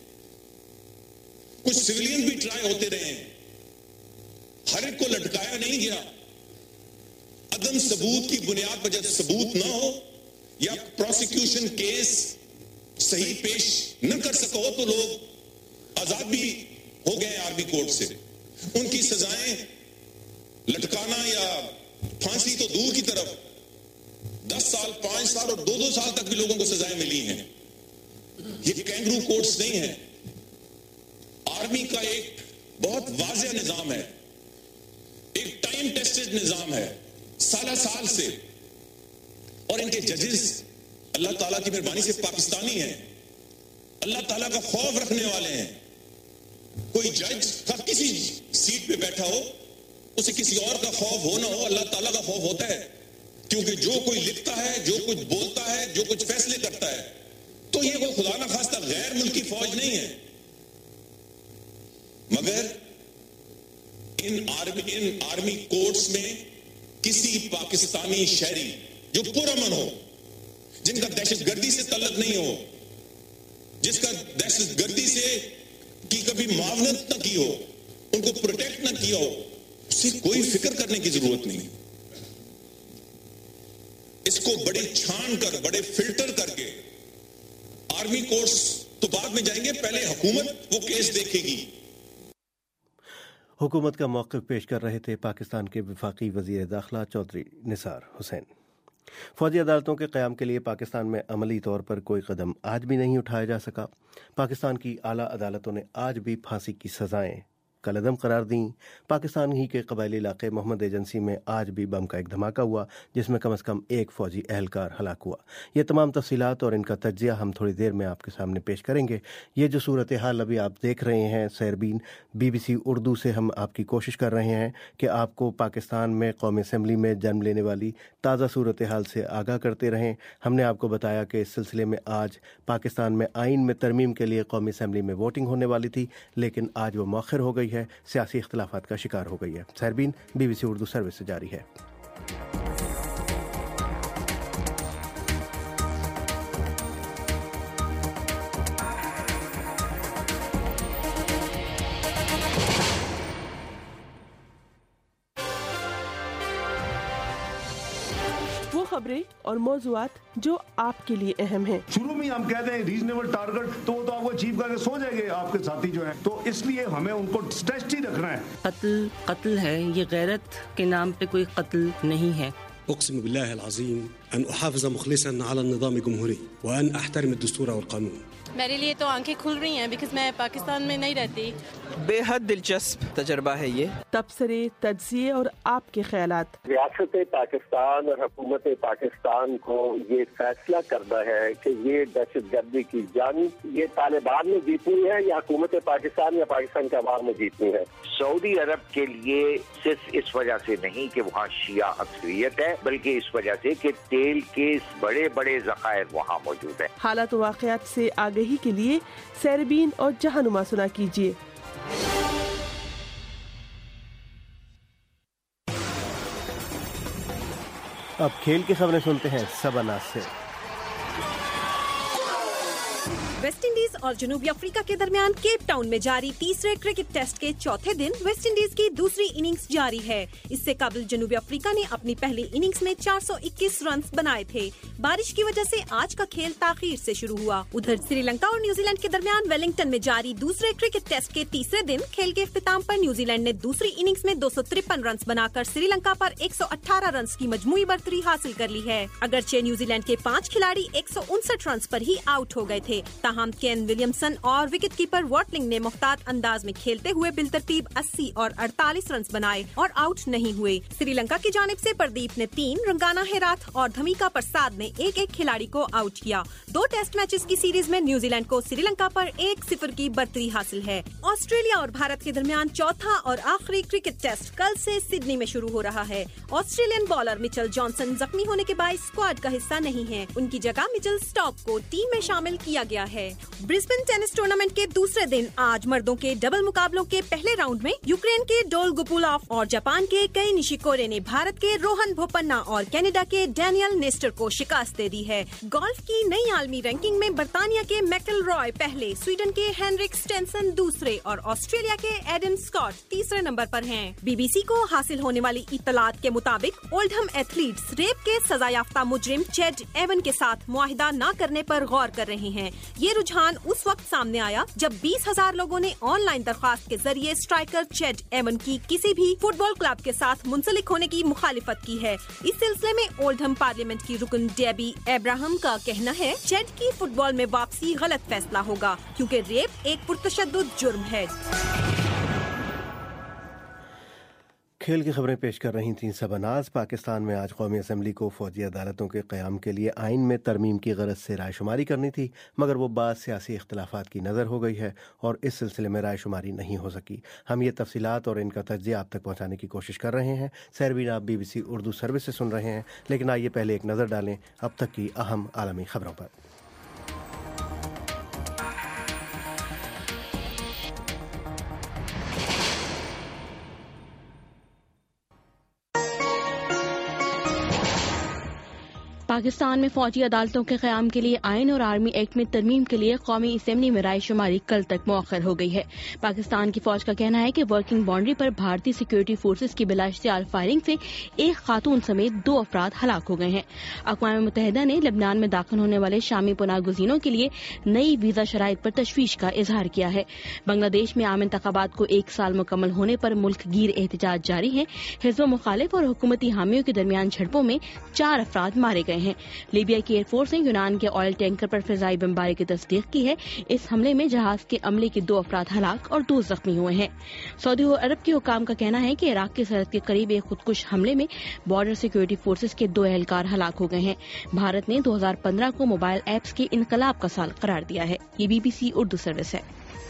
S15: کچھ سویلین بھی ٹرائی ہوتے رہے ہیں. ہر ایک کو لٹکایا نہیں گیا. عدم ثبوت کی بنیاد پر جب ثبوت نہ ہو یا پروسیکیوشن کیس صحیح پیش نہ کر سکا ہو تو لوگ آزاد بھی ہو گئے آرمی کورٹ سے. ان کی سزائیں لٹکانا یا پھانسی تو دور کی طرف، 10 سال 5 سال اور 2 سال تک بھی لوگوں کو سزائیں ملی ہیں. یہ کینگرو کورٹس نہیں ہیں. آرمی کا ایک بہت واضح نظام ہے، ایک ٹائم ٹیسٹڈ نظام ہے، سالہ سال سے. اور ان کے ججز اللہ تعالیٰ کی مہربانی سے پاکستانی ہیں، اللہ تعالیٰ کا خوف رکھنے والے ہیں. کوئی جج کسی سیٹ پہ بیٹھا ہو، اسے کسی اور کا خوف ہو نہ ہو، اللہ تعالیٰ کا خوف ہوتا ہے. کیونکہ جو کوئی لکھتا ہے، جو کچھ بولتا ہے، جو کچھ فیصلے کرتا ہے، تو یہ کوئی خدا نہ خواستہ غیر ملکی فوج نہیں ہے. مگر ان آرمی کورٹس میں کسی پاکستانی شہری جو پرامن ہو، جن کا دہشت گردی سے تعلق نہیں ہو، جس کا دہشت گردی سے کی کبھی معاونت نہ کی ہو، ان کو پروٹیکٹ نہ کیا ہو، اسے کوئی فکر کرنے کی ضرورت نہیں. اس کو بڑے چھان کر، بڑے فلٹر کر کے آرمی کورٹس تو بعد میں جائیں گے، پہلے حکومت وہ کیس دیکھے گی.
S1: حکومت کا موقف پیش کر رہے تھے پاکستان کے وفاقی وزیر داخلہ چودھری نثار حسین. فوجی عدالتوں کے قیام کے لیے پاکستان میں عملی طور پر کوئی قدم آج بھی نہیں اٹھایا جا سکا. پاکستان کی اعلیٰ عدالتوں نے آج بھی پھانسی کی سزائیں कलअदम करार दी। पाकिस्तान ही के कबायली इलाके मोहम्मद एजेंसी में आज भी बम का एक धमाका हुआ जिसमें कम से कम एक फौजी एहलकार हलाक हुआ। ये तमाम तफसीलात और इनका तज्जिया हम थोड़ी देर में आपके सामने पेश करेंगे। ये जो सूरत हाल अभी आप देख रहे हैं सैरबीन, BBC उर्दू से हम आपकी कोशिश कर रहे हैं कि आपको पाकिस्तान में कौमी असम्बली में जन्म लेने वाली ताज़ा सूरत हाल से आगाह करते रहें। हमने आपको बताया कि इस सिलसिले में आज पाकिस्तान में आइन में तरमीम के लिए कौमी असम्बली में वोटिंग होने वाली थी, लेकिन आज वो मौखर हो गई है, सियासी इख्तलाफात का शिकार हो गई है। सैरबीन BBC उर्दू सर्विस से जारी है।
S16: खबरें और मौज़ूआत जो आपके लिए अहम हैं।
S17: शुरू में हम कहते हैं रीजनेबल टारगेट, तो वो तो आपको अचीव करके सो जाएंगे आपके साथी जो हैं, तो इसलिए हमें उनको स्ट्रेस ही रखना है।
S18: कत्ल है, ये गैरत के नाम पे कोई कत्ल नहीं है।
S19: أقسم بالله العظيم أن أحافظ مخلصا على النظام الجمهوري وأن أحترم الدستور والقانون।
S20: मेरे लिए तो आंखें खुल रही हैं बिकॉज़ मैं पाकिस्तान में नहीं रहती।
S16: बेहद दिलचस्प तजर्बा है ये। तबसरे, तज्जिए और आपके ख्यालात।
S12: रियासत पाकिस्तान और हुकूमत पाकिस्तान को ये फैसला करना है कि ये दहशतगर्दी की जंग ये तालिबान ने जीतनी है या हुकूमत पाकिस्तान या पाकिस्तान के अवाम ने जीतनी है।
S21: सऊदी अरब के लिए सिर्फ इस वजह से नहीं कि वहाँ शिया अक्सरियत है, बल्कि इस वजह से कि तेल के बड़े बड़े ज़खायर वहाँ मौजूद है।
S16: हालात व वाक़यात से आगाही के लिए सैरबीन और जहानुमा सुना कीजिए।
S1: अब खेल की खबरें सुनते हैं सबा से।
S22: वेस्ट इंडीज और जनूबी अफ्रीका के दरमियान केप टाउन में जारी तीसरे क्रिकेट टेस्ट के चौथे दिन वेस्ट इंडीज की दूसरी इनिंग्स जारी है। इससे कबल जनूबी अफ्रीका ने अपनी पहली इनिंग्स में 421 रन बनाए थे। बारिश की वजह से आज का खेल ताखीर से शुरू हुआ। उधर श्रीलंका और न्यूजीलैंड के दरमियान वेलिंगटन में जारी दूसरे क्रिकेट टेस्ट के तीसरे दिन खेल के इख्तिताम पर न्यूजीलैंड ने दूसरी इनिंग्स में 253 रन बनाकर श्रीलंका पर 118 रन की मजमूई बढ़तरी हासिल कर ली है। अगरचे न्यूजीलैंड के 5 खिलाड़ी 159 रन पर ही आउट हो गए थे, ताहम केन विलियमसन और विकेट कीपर वॉटलिंग ने मुख्तात अंदाज में खेलते हुए बिलतरतीब 80 और 48 रन बनाए और आउट नहीं हुए। श्रीलंका की जानिब से प्रदीप ने 3, रंगाना हेराथ और धमिका प्रसाद ने एक खिलाड़ी को आउट किया। 2 टेस्ट मैचेस की सीरीज में न्यूजीलैंड को श्रीलंका पर 1-0 की बढ़तरी हासिल है। ऑस्ट्रेलिया और भारत के दरमियान चौथा और आखिरी क्रिकेट टेस्ट कल से सिडनी में शुरू हो रहा है। ऑस्ट्रेलियन बॉलर मिचेल जॉनसन जख्मी होने के बाद स्क्वाड का हिस्सा नहीं है। उनकी जगह मिचेल स्टॉक को टीम में शामिल किया गया है। ब्रिस्बेन टेनिस टूर्नामेंट के दूसरे दिन आज मर्दों के डबल मुकाबलों के पहले राउंड में यूक्रेन के डोल गुपुलाफ और जापान के कई निशिकोरे ने भारत के रोहन बोपन्ना और कनाडा के डैनियल नेस्टर को शिकस्त दे दी है। गोल्फ की नई आलमी रैंकिंग में बर्तानिया के मैकल रॉय पहले, स्वीडन के हेनरिक स्टेंसन दूसरे और ऑस्ट्रेलिया के एडम स्कॉट तीसरे नंबर पर हैं। BBC को हासिल होने वाली इत्तलात के मुताबिक ओल्डहम एथलीट्स रेप के सजायाफ्ता मुजरिम चेड एवन के साथ मुआहिदा न करने पर गौर कर रहे हैं। ये रुझान उस वक्त सामने आया जब 20,000 लोगों ने ऑनलाइन दरख्वास्त के जरिए स्ट्राइकर चेड एवन की किसी भी फुटबॉल क्लब के साथ मुंसलिक होने की मुखालिफत की है। इस सिलसिले में ओल्डहम पार्लियामेंट की रुकन डेबी एब्राहम का कहना है चेड की फुटबॉल में वापसी गलत फैसला होगा क्योंकि रेप एक पुरतशद्दुद जुर्म है।
S1: खेल की खबरें पेश कर रही थीं सबनाज। पाकिस्तान में आज कौमी असम्बली को फौजी अदालतों के क़याम के लिए आइन में तरमीम की गरज से रायशुमारी करनी थी, मगर वो बात सियासी इख्तलाफात की नज़र हो गई है और इस सिलसिले में रायशुमारी नहीं हो सकी। हम ये तफसीलात और इनका तज्जिया आप तक पहुँचाने की कोशिश कर रहे हैं। सैरबीन आप BBC उर्दू सर्विस से सुन रहे हैं, लेकिन आइए पहले एक नज़र डालें अब तक की अहम आलमी खबरों पर।
S3: पाकिस्तान में फौजी अदालतों के क़याम के लिए आइन और आर्मी एक्ट में तरमीम के लिए कौमी असम्बली में रायशुमारी कल तक मौखर हो गई है। पाकिस्तान की फौज का कहना है कि वर्किंग बाउंड्री पर भारतीय सिक्योरिटी फोर्सेज की बिलाश्तियाल फायरिंग से एक खातून समेत 2 अफराद हलाक हो गए हैं। अक़वाम मुत्तहिदा ने लेबनान में दाखिल होने वाले शामी पनाह गुज़ीनों के लिए नई वीज़ा शराइत पर तशवीश का इजहार किया है। बांग्लादेश में आम इंतखाबात को 1 साल मुकम्मल होने पर मुल्क गीर एहतजाज जारी है। हिज़्ब मुखालिफ और हुकूमती हामियों के दरमियान झड़पों में 4 अफराद मारे गए हैं। हैं। लीबिया की एयरफोर्स ने यूनान के ऑयल टैंकर पर फिजाई बमबारी की तस्दीक की है। इस हमले में जहाज के अमले के 2 अफराद हलाक और 2 जख्मी हुए हैं। सऊदी अरब के हुकाम का कहना है कि इराक की सरहद के करीब एक खुदकुश हमले में बॉर्डर सिक्योरिटी फोर्सेज के 2 एहलकार हलाक हो गए हैं। भारत ने 2015 को मोबाइल ऐप्स के इनकलाब का साल करार दिया है। ये BBC उर्दू सर्विस है।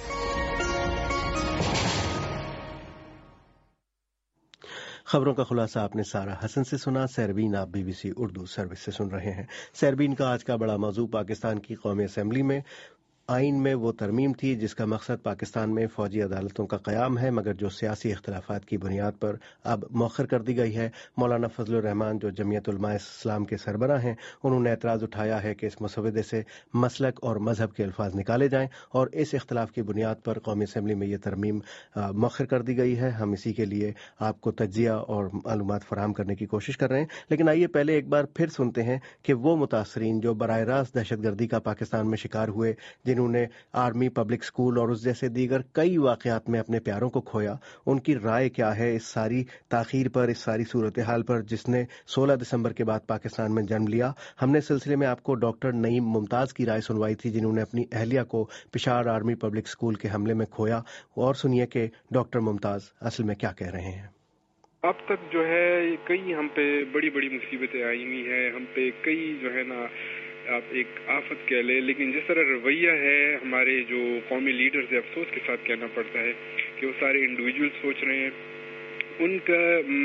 S1: खबरों का खुलासा आपने सारा हसन से सुना। सैरबीन आप BBC उर्दू सर्विस से सुन रहे हैं। सैरबीन का आज का बड़ा मौजू पाकिस्तान की कौमी असम्बली में आइन में वो तरमीम थी जिसका मकसद पाकिस्तान में फौजी अदालतों का क़याम है, मगर जो सियासी इख्तलाफात की बुनियाद पर अब मौखर कर दी गई है। मौलाना फजलुर रहमान जो जमीयत उलमा इस्लाम के सरबराह हैं, उन्होंने एतराज़ उठाया है कि इस मसवदे से मसलक और मजहब के अल्फाज निकाले जाएं और इस इख्तलाफ की बुनियाद पर कौमी असम्बली में ये तरमीम मौखर कर दी गई है। हम इसी के लिए आपको तज्जिया और मालूमात फराहम करने की कोशिश कर रहे हैं, लेकिन आइए पहले एक बार फिर सुनते हैं कि वो मुतासरीन जो बराह रास्त दहशतगर्दी का पाकिस्तान में शिकार हुए, जिन्होंने आर्मी, पब्लिक स्कूल और उस जैसे दीगर कई वाकयात में अपने प्यारों को खोया, उनकी राय क्या है इस सारी ताखीर पर, इस सारी सूरत हाल पर जिसने 16 दिसंबर के बाद पाकिस्तान में जन्म लिया। हमने सिलसिले में आपको डॉक्टर नईम मुमताज की राय सुनवाई थी, जिन्होंने अपनी अहलिया को पिशावर आर्मी पब्लिक स्कूल के हमले में खोया। और सुनिए कि डॉक्टर मुमताज असल में क्या कह रहे हैं।
S2: अब तक जो है कई हम पे बड़ी बड़ी मुसीबतें आई हुई हैं, हम पे कई जो है ना आप एक आफत कह ले, लेकिन जिस तरह रवैया है हमारे जो कौमी लीडर्स है, अफसोस के साथ कहना पड़ता है कि वो सारे इंडिविजुअल सोच रहे हैं, उनका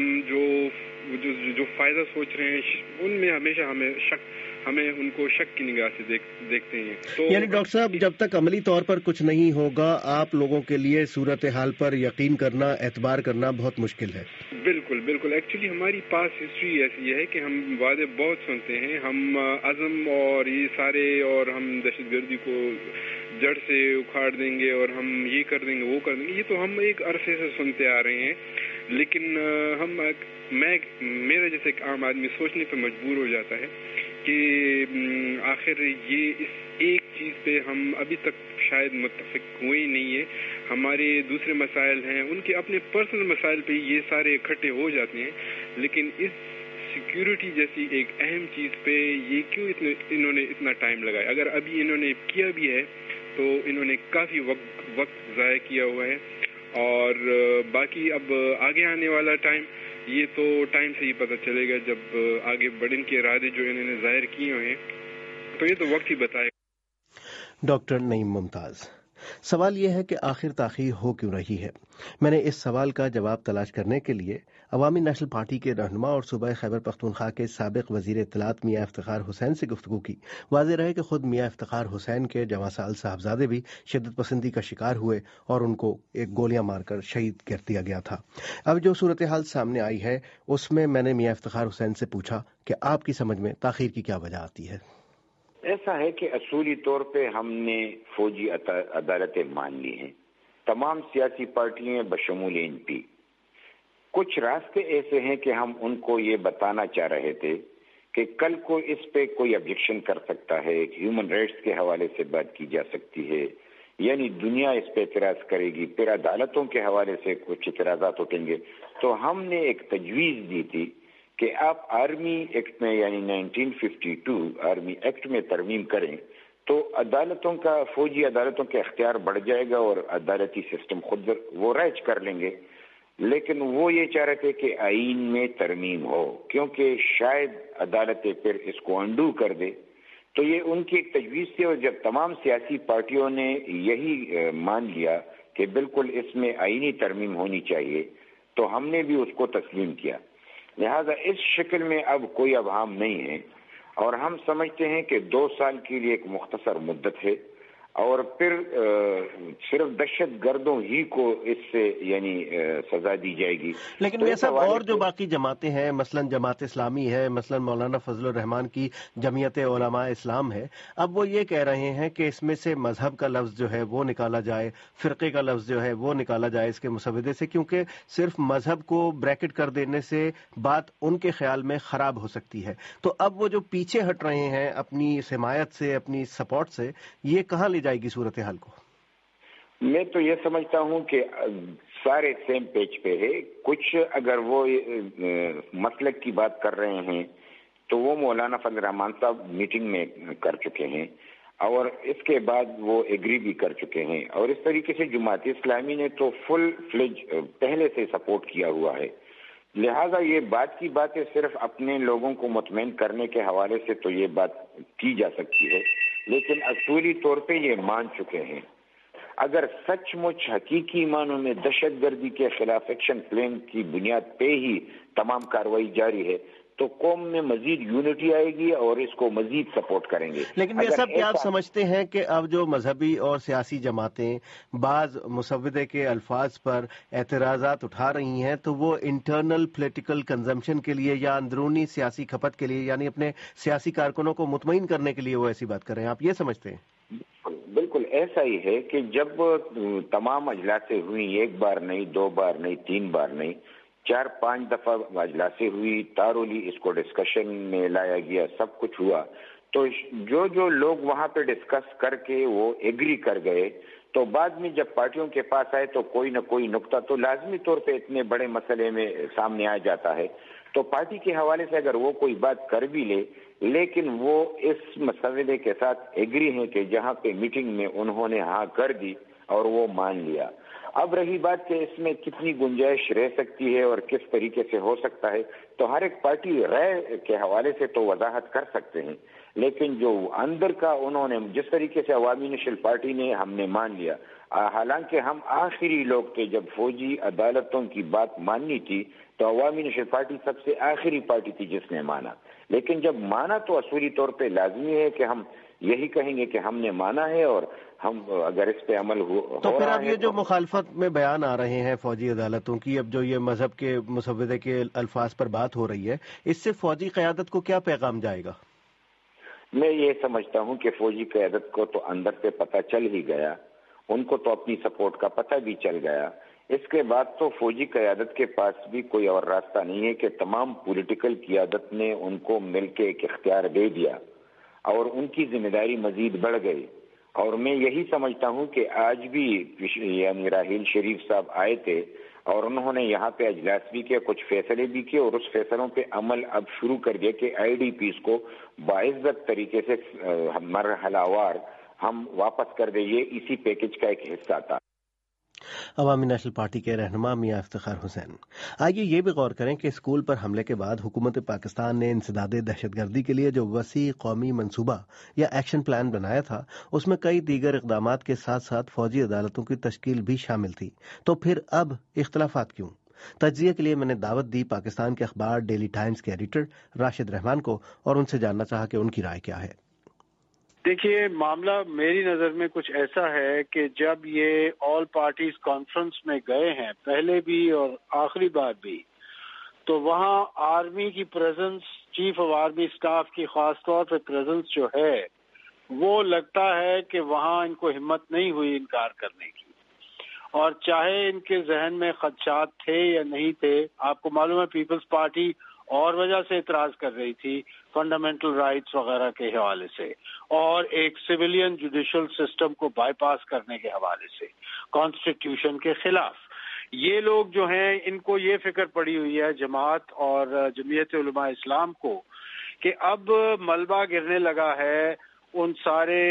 S2: जो फायदा सोच रहे हैं, उनमें हमेशा हमें उनको शक की निगाह से देखते हैं। तो
S1: यानी डॉक्टर साहब, जब तक अमली तौर पर कुछ नहीं होगा, आप लोगों के लिए सूरत हाल पर यकीन करना, एतबार करना बहुत मुश्किल है।
S2: बिल्कुल बिल्कुल। एक्चुअली हमारी पास हिस्ट्री ऐसी है कि हम वादे बहुत सुनते हैं, हम अज़म और ये सारे, और हम दहशतगर्दी को जड़ से उखाड़ देंगे और हम ये कर देंगे वो कर देंगे, ये तो हम एक अरसे से सुनते आ रहे हैं, लेकिन मेरा जैसे एक आम आदमी सोचने पर मजबूर हो जाता है कि आखिर ये इस एक चीज़ पे हम अभी तक शायद मुत्तफिक हुए ही नहीं है। हमारे दूसरे मसाइल हैं, उनके अपने पर्सनल मसाइल पे ये सारे इकट्ठे हो जाते हैं, लेकिन इस सिक्योरिटी जैसी एक अहम चीज़ पे ये क्यों इन्होंने इतना टाइम लगाया। अगर अभी इन्होंने किया भी है तो इन्होंने काफ़ी वक्त ज़ाया किया हुआ है, और बाकी अब आगे आने वाला टाइम, ये तो टाइम से ही पता चलेगा जब आगे बढ़ने के इरादे जो इन्होंने जाहिर किए हुए हैं, तो ये तो वक्त ही बताएगा।
S1: डॉक्टर नईम मुमताज। सवाल यह है कि आखिर ताखीर हो क्यों रही है। मैंने इस सवाल का जवाब तलाश करने के लिए अवामी नेशनल पार्टी के रहनुमा और सूबा खैबर पख्तूनख्वा के साबिक वजीर इत्तलात मियां इफ्तिखार हुसैन से गुफ्तगू की। वाज़ेह रहे कि खुद मियां इफ्तिखार हुसैन के जवां साल साहबजादे भी शिद्दत पसंदी का शिकार हुए और उनको एक गोलियां मारकर शहीद कर दिया गया था। अब जो सूरत हाल सामने आई है, उसमें मैंने मियां इफ्तिखार हुसैन से पूछा कि आपकी समझ में ताखीर की क्या वजह आती है।
S21: ऐसा है कि असूली तौर पे हमने फौजी अदालतें मान ली हैं, तमाम सियासी पार्टियां बशमूल एनपी। कुछ रास्ते ऐसे हैं कि हम उनको ये बताना चाह रहे थे कि कल को इस पे कोई ऑब्जेक्शन कर सकता है, ह्यूमन राइट्स के हवाले से बात की जा सकती है, यानी दुनिया इस पे एतराज करेगी, फिर अदालतों के हवाले से कुछ एतराजात उठेंगे। तो हमने एक तजवीज़ दी थी कि आप आर्मी एक्ट में यानी 1952 आर्मी एक्ट में तरमीम करें तो अदालतों का, फौजी अदालतों के अख्तियार बढ़ जाएगा और अदालती सिस्टम खुद वो राइज कर लेंगे। लेकिन वो ये चाह रहे थे कि आईन में तरमीम हो, क्योंकि शायद अदालतें फिर इसको अंडू कर दे। तो ये उनकी एक तजवीज़ थी, और जब तमाम सियासी पार्टियों ने यही मान लिया कि बिल्कुल इसमें आईनी तरमीम होनी चाहिए, तो हमने भी उसको तस्लीम किया। लिहाजा इस शक्ल में अब कोई अवहाम नहीं है, और हम समझते हैं कि 2 साल के लिए एक मुख्तसर मुद्दत है, और फिर सिर्फ दहशत गर्दों ही को इससे यानी सजा दी जाएगी।
S1: लेकिन ये सब और जो बाकी जमातें हैं, मसलन जमात इस्लामी है, मसलन मौलाना फजलुर रहमान की जमीयत उलमा इस्लाम है, अब वो ये कह रहे हैं कि इसमें से मजहब का लफ्ज जो है वो निकाला जाए, फिरके का लफ्ज जो है वो निकाला जाए इसके मुसवदे से, क्योंकि सिर्फ मजहब को ब्रैकेट कर देने से बात उनके ख्याल में खराब हो सकती है। तो अब वो जो पीछे हट रहे हैं अपनी हिमायत से, अपनी सपोर्ट से, ये कहाँ ले जाएगी सूरत हाल को?
S21: मैं तो ये समझता हूँ कि सारे सेम पेज पे है। कुछ अगर वो मसलक की बात कर रहे हैं تو وہ مولانا فضل الرحمان صاحب میٹنگ میں کر چکے ہیں اور اس کے بعد وہ ایگری بھی کر چکے ہیں، اور اس طریقے سے جماعت اسلامی نے تو فل فلیج پہلے سے سپورٹ کیا ہوا ہے. لہذا یہ بات کی بات ہے، صرف اپنے لوگوں کو مطمئن کرنے کے حوالے سے تو یہ بات کی جا سکتی ہے، لیکن اصولی طور پہ یہ مان چکے ہیں. اگر سچ مچ حقیقی معنوں میں دہشت گردی کے خلاف ایکشن پلان کی بنیاد پہ ہی تمام کارروائی جاری ہے تو قوم میں مزید یونٹی آئے گی اور اس کو مزید سپورٹ کریں گے.
S1: لیکن میاں صاحب کیا آپ سمجھتے ہیں کہ اب جو مذہبی اور سیاسی جماعتیں بعض مسودے کے الفاظ پر اعتراضات اٹھا رہی ہیں تو وہ انٹرنل پولیٹیکل کنزمپشن کے لیے یا اندرونی سیاسی کھپت کے لیے، یعنی اپنے سیاسی کارکنوں کو مطمئن کرنے کے لیے وہ ایسی بات کر رہے ہیں، آپ یہ سمجھتے ہیں؟
S21: بالکل ایسا ہی ہے کہ جب تمام اجلاسیں ہوئی، ایک بار نہیں، 2 بار نہیں، 3 بار نہیں، 4-5 دفعہ اجلاسیں ہوئی، تارولی اس کو ڈسکشن میں لایا گیا، سب کچھ ہوا، تو جو لوگ وہاں پہ ڈسکس کر کے وہ ایگری کر گئے تو بعد میں جب پارٹیوں کے پاس آئے تو کوئی نہ کوئی نقطہ تو لازمی طور پہ اتنے بڑے مسئلے میں سامنے آ جاتا ہے. تو پارٹی کے حوالے سے اگر وہ کوئی بات کر بھی لے لیکن وہ اس مسودے کے ساتھ ایگری ہیں کہ جہاں پہ میٹنگ میں انہوں نے ہاں کر دی اور وہ مان لیا. اب رہی بات کہ اس میں کتنی گنجائش رہ سکتی ہے اور کس طریقے سے ہو سکتا ہے، تو ہر ایک پارٹی رائے کے حوالے سے تو وضاحت کر سکتے ہیں، لیکن جو اندر کا انہوں نے جس طریقے سے عوامی نیشنل پارٹی نے ہم نے مان لیا، حالانکہ ہم آخری لوگ تھے جب فوجی عدالتوں کی بات ماننی تھی تو عوامی نیشنل پارٹی سب سے آخری پارٹی تھی جس نے مانا، لیکن جب مانا تو اصولی طور پہ لازمی ہے کہ ہم یہی کہیں گے کہ ہم نے مانا ہے اور ہم اگر اس پہ عمل ہو
S1: تو پھر اب یہ جو
S21: تو
S1: مخالفت میں بیان آ رہے ہیں فوجی عدالتوں کی، اب جو یہ مذہب کے مسودے کے الفاظ پر بات ہو رہی ہے، اس سے فوجی قیادت کو کیا پیغام جائے گا؟
S21: میں یہ سمجھتا ہوں کہ فوجی قیادت کو تو اندر سے پتہ چل ہی گیا، ان کو تو اپنی سپورٹ کا پتہ بھی چل گیا. اس کے بعد تو فوجی قیادت کے پاس بھی کوئی اور راستہ نہیں ہے کہ تمام پولیٹیکل قیادت نے ان کو مل کے ایک اختیار دے دیا اور ان کی ذمہ داری مزید بڑھ گئی. اور میں یہی سمجھتا ہوں کہ آج بھی یعنی راحیل شریف صاحب آئے تھے اور انہوں نے یہاں پہ اجلاس بھی کیا، کچھ فیصلے بھی کیے اور اس فیصلوں پہ عمل اب شروع کر دیا کہ IDPs کو باعزت طریقے سے مرحلہ وار ہم واپس کر دیں. یہ اسی پیکج کا ایک حصہ تھا.
S1: عوامی نیشنل پارٹی کے رہنما میاں افتخار حسین. آئیے یہ بھی غور کریں کہ اسکول پر حملے کے بعد حکومت پاکستان نے انسداد دہشت گردی کے لیے جو وسیع قومی منصوبہ یا ایکشن پلان بنایا تھا اس میں کئی دیگر اقدامات کے ساتھ ساتھ فوجی عدالتوں کی تشکیل بھی شامل تھی. تو پھر اب اختلافات کیوں؟ تجزیے کے لیے میں نے دعوت دی پاکستان کے اخبار ڈیلی ٹائمز کے ایڈیٹر راشد رحمان کو اور ان سے جاننا چاہا کہ ان کی رائے کیا ہے.
S5: دیکھیے، معاملہ میری نظر میں کچھ ایسا ہے کہ جب یہ آل پارٹیز کانفرنس میں گئے ہیں پہلے بھی اور آخری بار بھی، تو وہاں آرمی کی presence, chief of army staff کی خاص طور پہ پریزنس جو ہے وہ لگتا ہے کہ وہاں ان کو ہمت نہیں ہوئی انکار کرنے کی. اور چاہے ان کے ذہن میں خدشات تھے یا نہیں تھے، آپ کو معلوم ہے پیپلز پارٹی اور وجہ سے اعتراض کر رہی تھی، فنڈامنٹل رائٹس وغیرہ کے حوالے سے اور ایک سویلین جوڈیشل سسٹم کو بائی پاس کرنے کے حوالے سے، کانسٹیٹیوشن کے خلاف. یہ لوگ جو ہیں ان کو یہ فکر پڑی ہوئی ہے جماعت اور جمعیت علماء اسلام کو کہ اب ملبہ گرنے لگا ہے ان سارے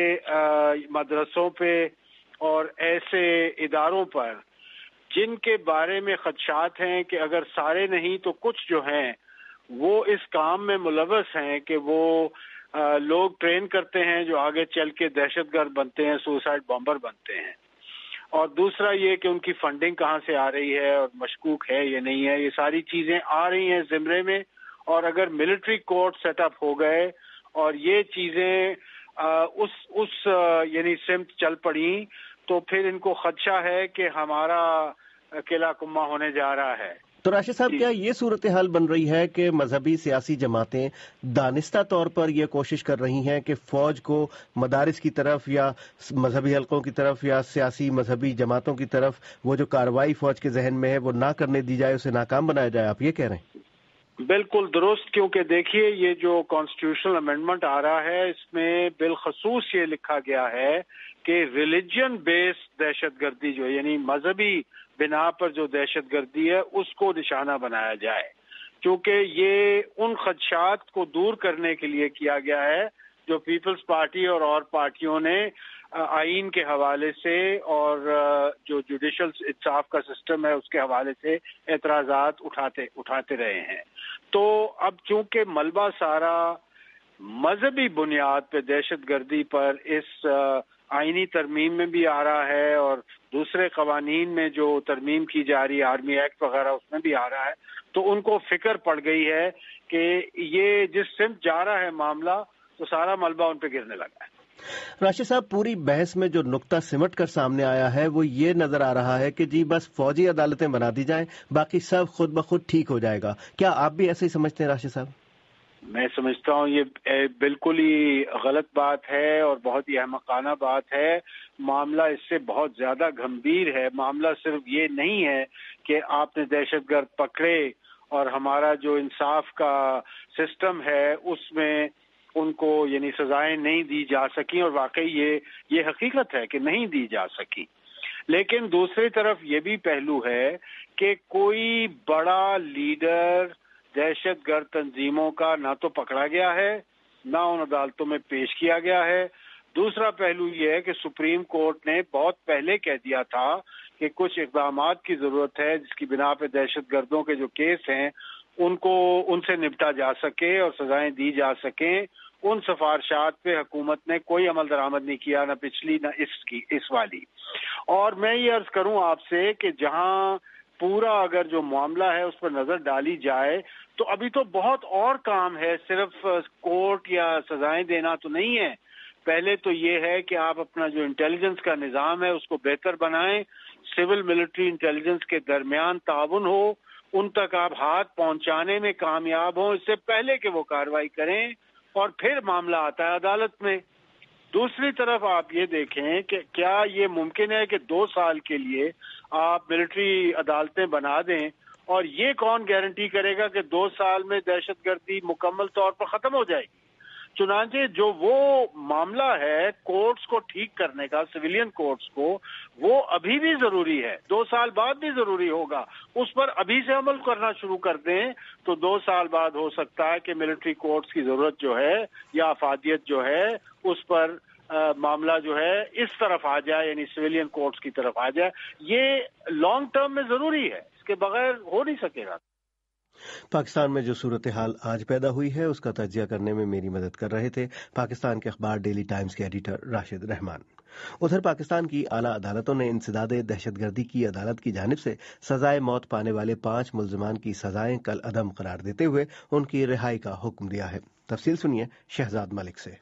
S5: مدرسوں پہ اور ایسے اداروں پر جن کے بارے میں خدشات ہیں کہ اگر سارے نہیں تو کچھ جو ہیں وہ اس کام میں ملوث ہیں کہ وہ لوگ ٹرین کرتے ہیں جو آگے چل کے دہشت گرد بنتے ہیں، سوسائڈ بمبر بنتے ہیں. اور دوسرا یہ کہ ان کی فنڈنگ کہاں سے آ رہی ہے اور مشکوک ہے یا نہیں ہے، یہ ساری چیزیں آ رہی ہیں زمرے میں. اور اگر ملٹری کورٹ سیٹ اپ ہو گئے اور یہ چیزیں اس یعنی سمت چل پڑی تو پھر ان کو خدشہ ہے کہ ہمارا قلعہ کما ہونے جا رہا ہے.
S1: تو راشد صاحب، کیا یہ صورتحال بن رہی ہے کہ مذہبی سیاسی جماعتیں دانستہ طور پر یہ کوشش کر رہی ہیں کہ فوج کو مدارس کی طرف یا مذہبی حلقوں کی طرف یا سیاسی مذہبی جماعتوں کی طرف وہ جو کارروائی فوج کے ذہن میں ہے وہ نہ کرنے دی جائے، اسے ناکام بنایا جائے؟ آپ یہ کہہ رہے ہیں؟
S5: بالکل درست، کیونکہ دیکھیے یہ جو کانسٹیٹیوشنل امینڈمنٹ آ رہا ہے اس میں بالخصوص یہ لکھا گیا ہے کہ ریلیجن بیسڈ دہشت گردی جو یعنی مذہبی بنا پر جو دہشت گردی ہے اس کو نشانہ بنایا جائے. چونکہ یہ ان خدشات کو دور کرنے کے لیے کیا گیا ہے جو پیپلز پارٹی اور پارٹیوں نے آئین کے حوالے سے اور جو جوڈیشل انصاف کا سسٹم ہے اس کے حوالے سے اعتراضات اٹھاتے رہے ہیں. تو اب چونکہ ملبہ سارا مذہبی بنیاد پہ دہشت گردی پر اس آئینی ترمیم میں بھی آ رہا ہے اور دوسرے قوانین میں جو ترمیم کی جا رہی ہے آرمی ایکٹ وغیرہ اس میں بھی آ رہا ہے, تو ان کو فکر پڑ گئی ہے کہ یہ جس سمت جا رہا ہے معاملہ تو سارا ملبہ ان پہ گرنے لگا ہے.
S1: راشد صاحب, پوری بحث میں جو نقطہ سمٹ کر سامنے آیا ہے وہ یہ نظر آ رہا ہے کہ جی بس فوجی عدالتیں بنا دی جائیں, باقی سب خود بخود ٹھیک ہو جائے گا. کیا آپ بھی ایسے ہی سمجھتے ہیں راشد صاحب؟
S5: میں سمجھتا ہوں یہ بالکل ہی غلط بات ہے اور بہت ہی احمقانہ بات ہے. معاملہ اس سے بہت زیادہ گمبھیر ہے. معاملہ صرف یہ نہیں ہے کہ آپ نے دہشت گرد پکڑے اور ہمارا جو انصاف کا سسٹم ہے اس میں ان کو یعنی سزائیں نہیں دی جا سکیں, اور واقعی یہ حقیقت ہے کہ نہیں دی جا سکی. لیکن دوسری طرف یہ بھی پہلو ہے کہ کوئی بڑا لیڈر دہشت گرد تنظیموں کا نہ تو پکڑا گیا ہے نہ ان عدالتوں میں پیش کیا گیا ہے. دوسرا پہلو یہ ہے کہ سپریم کورٹ نے بہت پہلے کہہ دیا تھا کہ کچھ اقدامات کی ضرورت ہے جس کی بنا پہ دہشت گردوں کے جو کیس ہیں ان سے نپٹا جا سکے اور سزائیں دی جا سکیں. ان سفارشات پہ حکومت نے کوئی عمل درآمد نہیں کیا, نہ پچھلی نہ اس والی. اور میں یہ عرض کروں آپ سے کہ جہاں پورا اگر جو معاملہ ہے اس پر نظر ڈالی جائے تو ابھی تو بہت اور کام ہے, صرف کورٹ یا سزائیں دینا تو نہیں ہے. پہلے تو یہ ہے کہ آپ اپنا جو انٹیلیجنس کا نظام ہے اس کو بہتر بنائیں, سول ملٹری انٹیلیجنس کے درمیان تعاون ہو, ان تک آپ ہاتھ پہنچانے میں کامیاب ہوں اس سے پہلے کہ وہ کارروائی کریں, اور پھر معاملہ آتا ہے عدالت میں. دوسری طرف آپ یہ دیکھیں کہ کیا یہ ممکن ہے کہ 2 سال کے لیے آپ ملٹری عدالتیں بنا دیں, اور یہ کون گارنٹی کرے گا کہ 2 سال میں دہشت گردی مکمل طور پر ختم ہو جائے گی؟ چنانچہ جو وہ معاملہ ہے کورٹس کو ٹھیک کرنے کا, سویلین کورٹس کو, وہ ابھی بھی ضروری ہے, 2 سال بعد بھی ضروری ہوگا. اس پر ابھی سے عمل کرنا شروع کر دیں تو 2 سال بعد ہو سکتا ہے کہ ملٹری کورٹس کی ضرورت جو ہے یا افادیت جو ہے اس پر معاملہ جو ہے اس طرف آ جائے, یعنی سویلین کورٹس کی طرف آ جائے. یہ لانگ ٹرم میں ضروری ہے, اس کے بغیر ہو نہیں سکے گا.
S1: پاکستان میں جو صورتحال آج پیدا ہوئی ہے اس کا تجزیہ کرنے میں میری مدد کر رہے تھے پاکستان کے اخبار ڈیلی ٹائمز کے ایڈیٹر راشد رحمان. ادھر پاکستان کی اعلیٰ عدالتوں نے انسداد دہشت گردی کی عدالت کی جانب سے سزائے موت پانے والے 5 ملزمان کی سزائیں کل عدم قرار دیتے ہوئے ان کی رہائی کا حکم دیا ہے. تفصیل سنیے شہزاد ملک سے.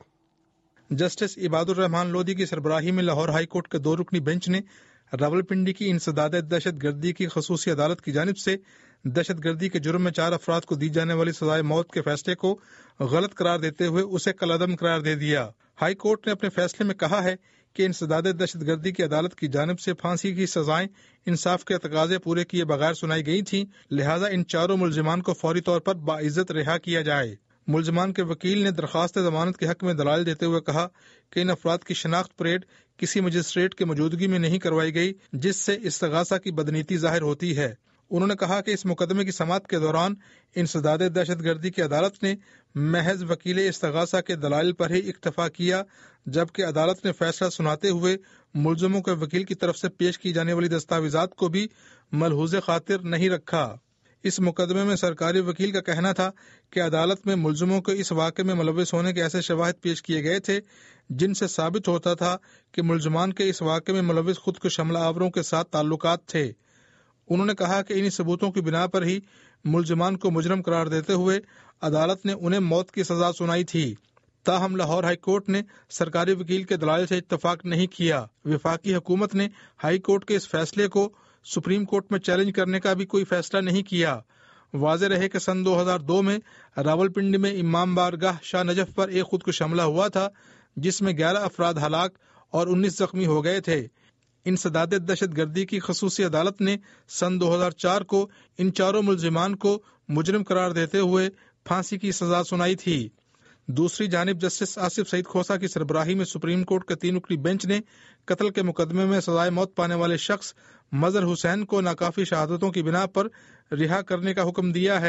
S6: جسٹس عباد الرحمان لودھی کی سربراہی میں لاہور ہائی کورٹ کے 2 رکنی بینچ نے راولپنڈی کی انسداد دہشت گردی کی خصوصی عدالت کی جانب سے دہشت گردی کے جرم میں 4 افراد کو دی جانے والی سزائے موت کے فیصلے کو غلط قرار دیتے ہوئے اسے کل عدم قرار دے دیا. ہائی کورٹ نے اپنے فیصلے میں کہا ہے کہ انسداد دہشت گردی کی عدالت کی جانب سے پھانسی کی سزائیں انصاف کے تقاضے پورے کیے بغیر سنائی گئی تھیں, لہذا ان 4 ملزمان کو فوری طور پر باعزت رہا کیا جائے. ملزمان کے وکیل نے درخواست ضمانت کے حق میں دلائل دیتے ہوئے کہا کہ ان افراد کی شناخت پریڈ کسی مجسٹریٹ کے موجودگی میں نہیں کروائی گئی جس سے استغاثہ کی بدنیتی ظاہر ہوتی ہے. انہوں نے کہا کہ اس مقدمے کی سماعت کے دوران انسداد دہشت گردی کی عدالت نے محض وکیل استغاثہ کے دلائل پر ہی اکتفا کیا, جبکہ عدالت نے فیصلہ سناتے ہوئے ملزموں کے وکیل کی طرف سے پیش کی جانے والی دستاویزات کو بھی ملحوظ خاطر نہیں رکھا. اس مقدمے میں سرکاری وکیل کا کہنا تھا کہ عدالت میں ملزموں کو اس واقعے میں ملوث ہونے کے ایسے شواہد پیش کیے گئے تھے جن سے ثابت ہوتا تھا کہ ملزمان کے اس واقعے میں ملوث خود کش حملہ آوروں کے ساتھ تعلقات تھے. انہوں نے کہا کہ انہی ثبوتوں کی بنا پر ہی ملزمان کو مجرم قرار دیتے ہوئے عدالت نے انہیں موت کی سزا سنائی تھی. تاہم لاہور ہائی کورٹ نے سرکاری وکیل کے دلائل سے اتفاق نہیں کیا. وفاقی حکومت نے ہائی کورٹ کے اس فیصلے کو سپریم کورٹ میں چیلنج کرنے کا بھی کوئی فیصلہ نہیں کیا. واضح رہے کہ سن 2002 میں راولپنڈی میں امام بارگاہ شاہ نجف پر ایک خودکش حملہ ہوا تھا جس میں 11 افراد ہلاک اور 19 زخمی ہو گئے تھے. انسداد دہشت گردی کی خصوصی عدالت نے سن 2004 کو ان 4 ملزمان کو مجرم قرار دیتے ہوئے پھانسی کی سزا سنائی تھی. دوسری جانب جسٹس آصف سعید کھوسہ کی سربراہی میں سپریم کورٹ کے 3 رکنی بینچ نے قتل کے مقدمے میں سزائے موت پانے والے شخص مظہر حسین کو ناکافی شہادتوں کی بنا پر رہا کرنے کا حکم دیا ہے.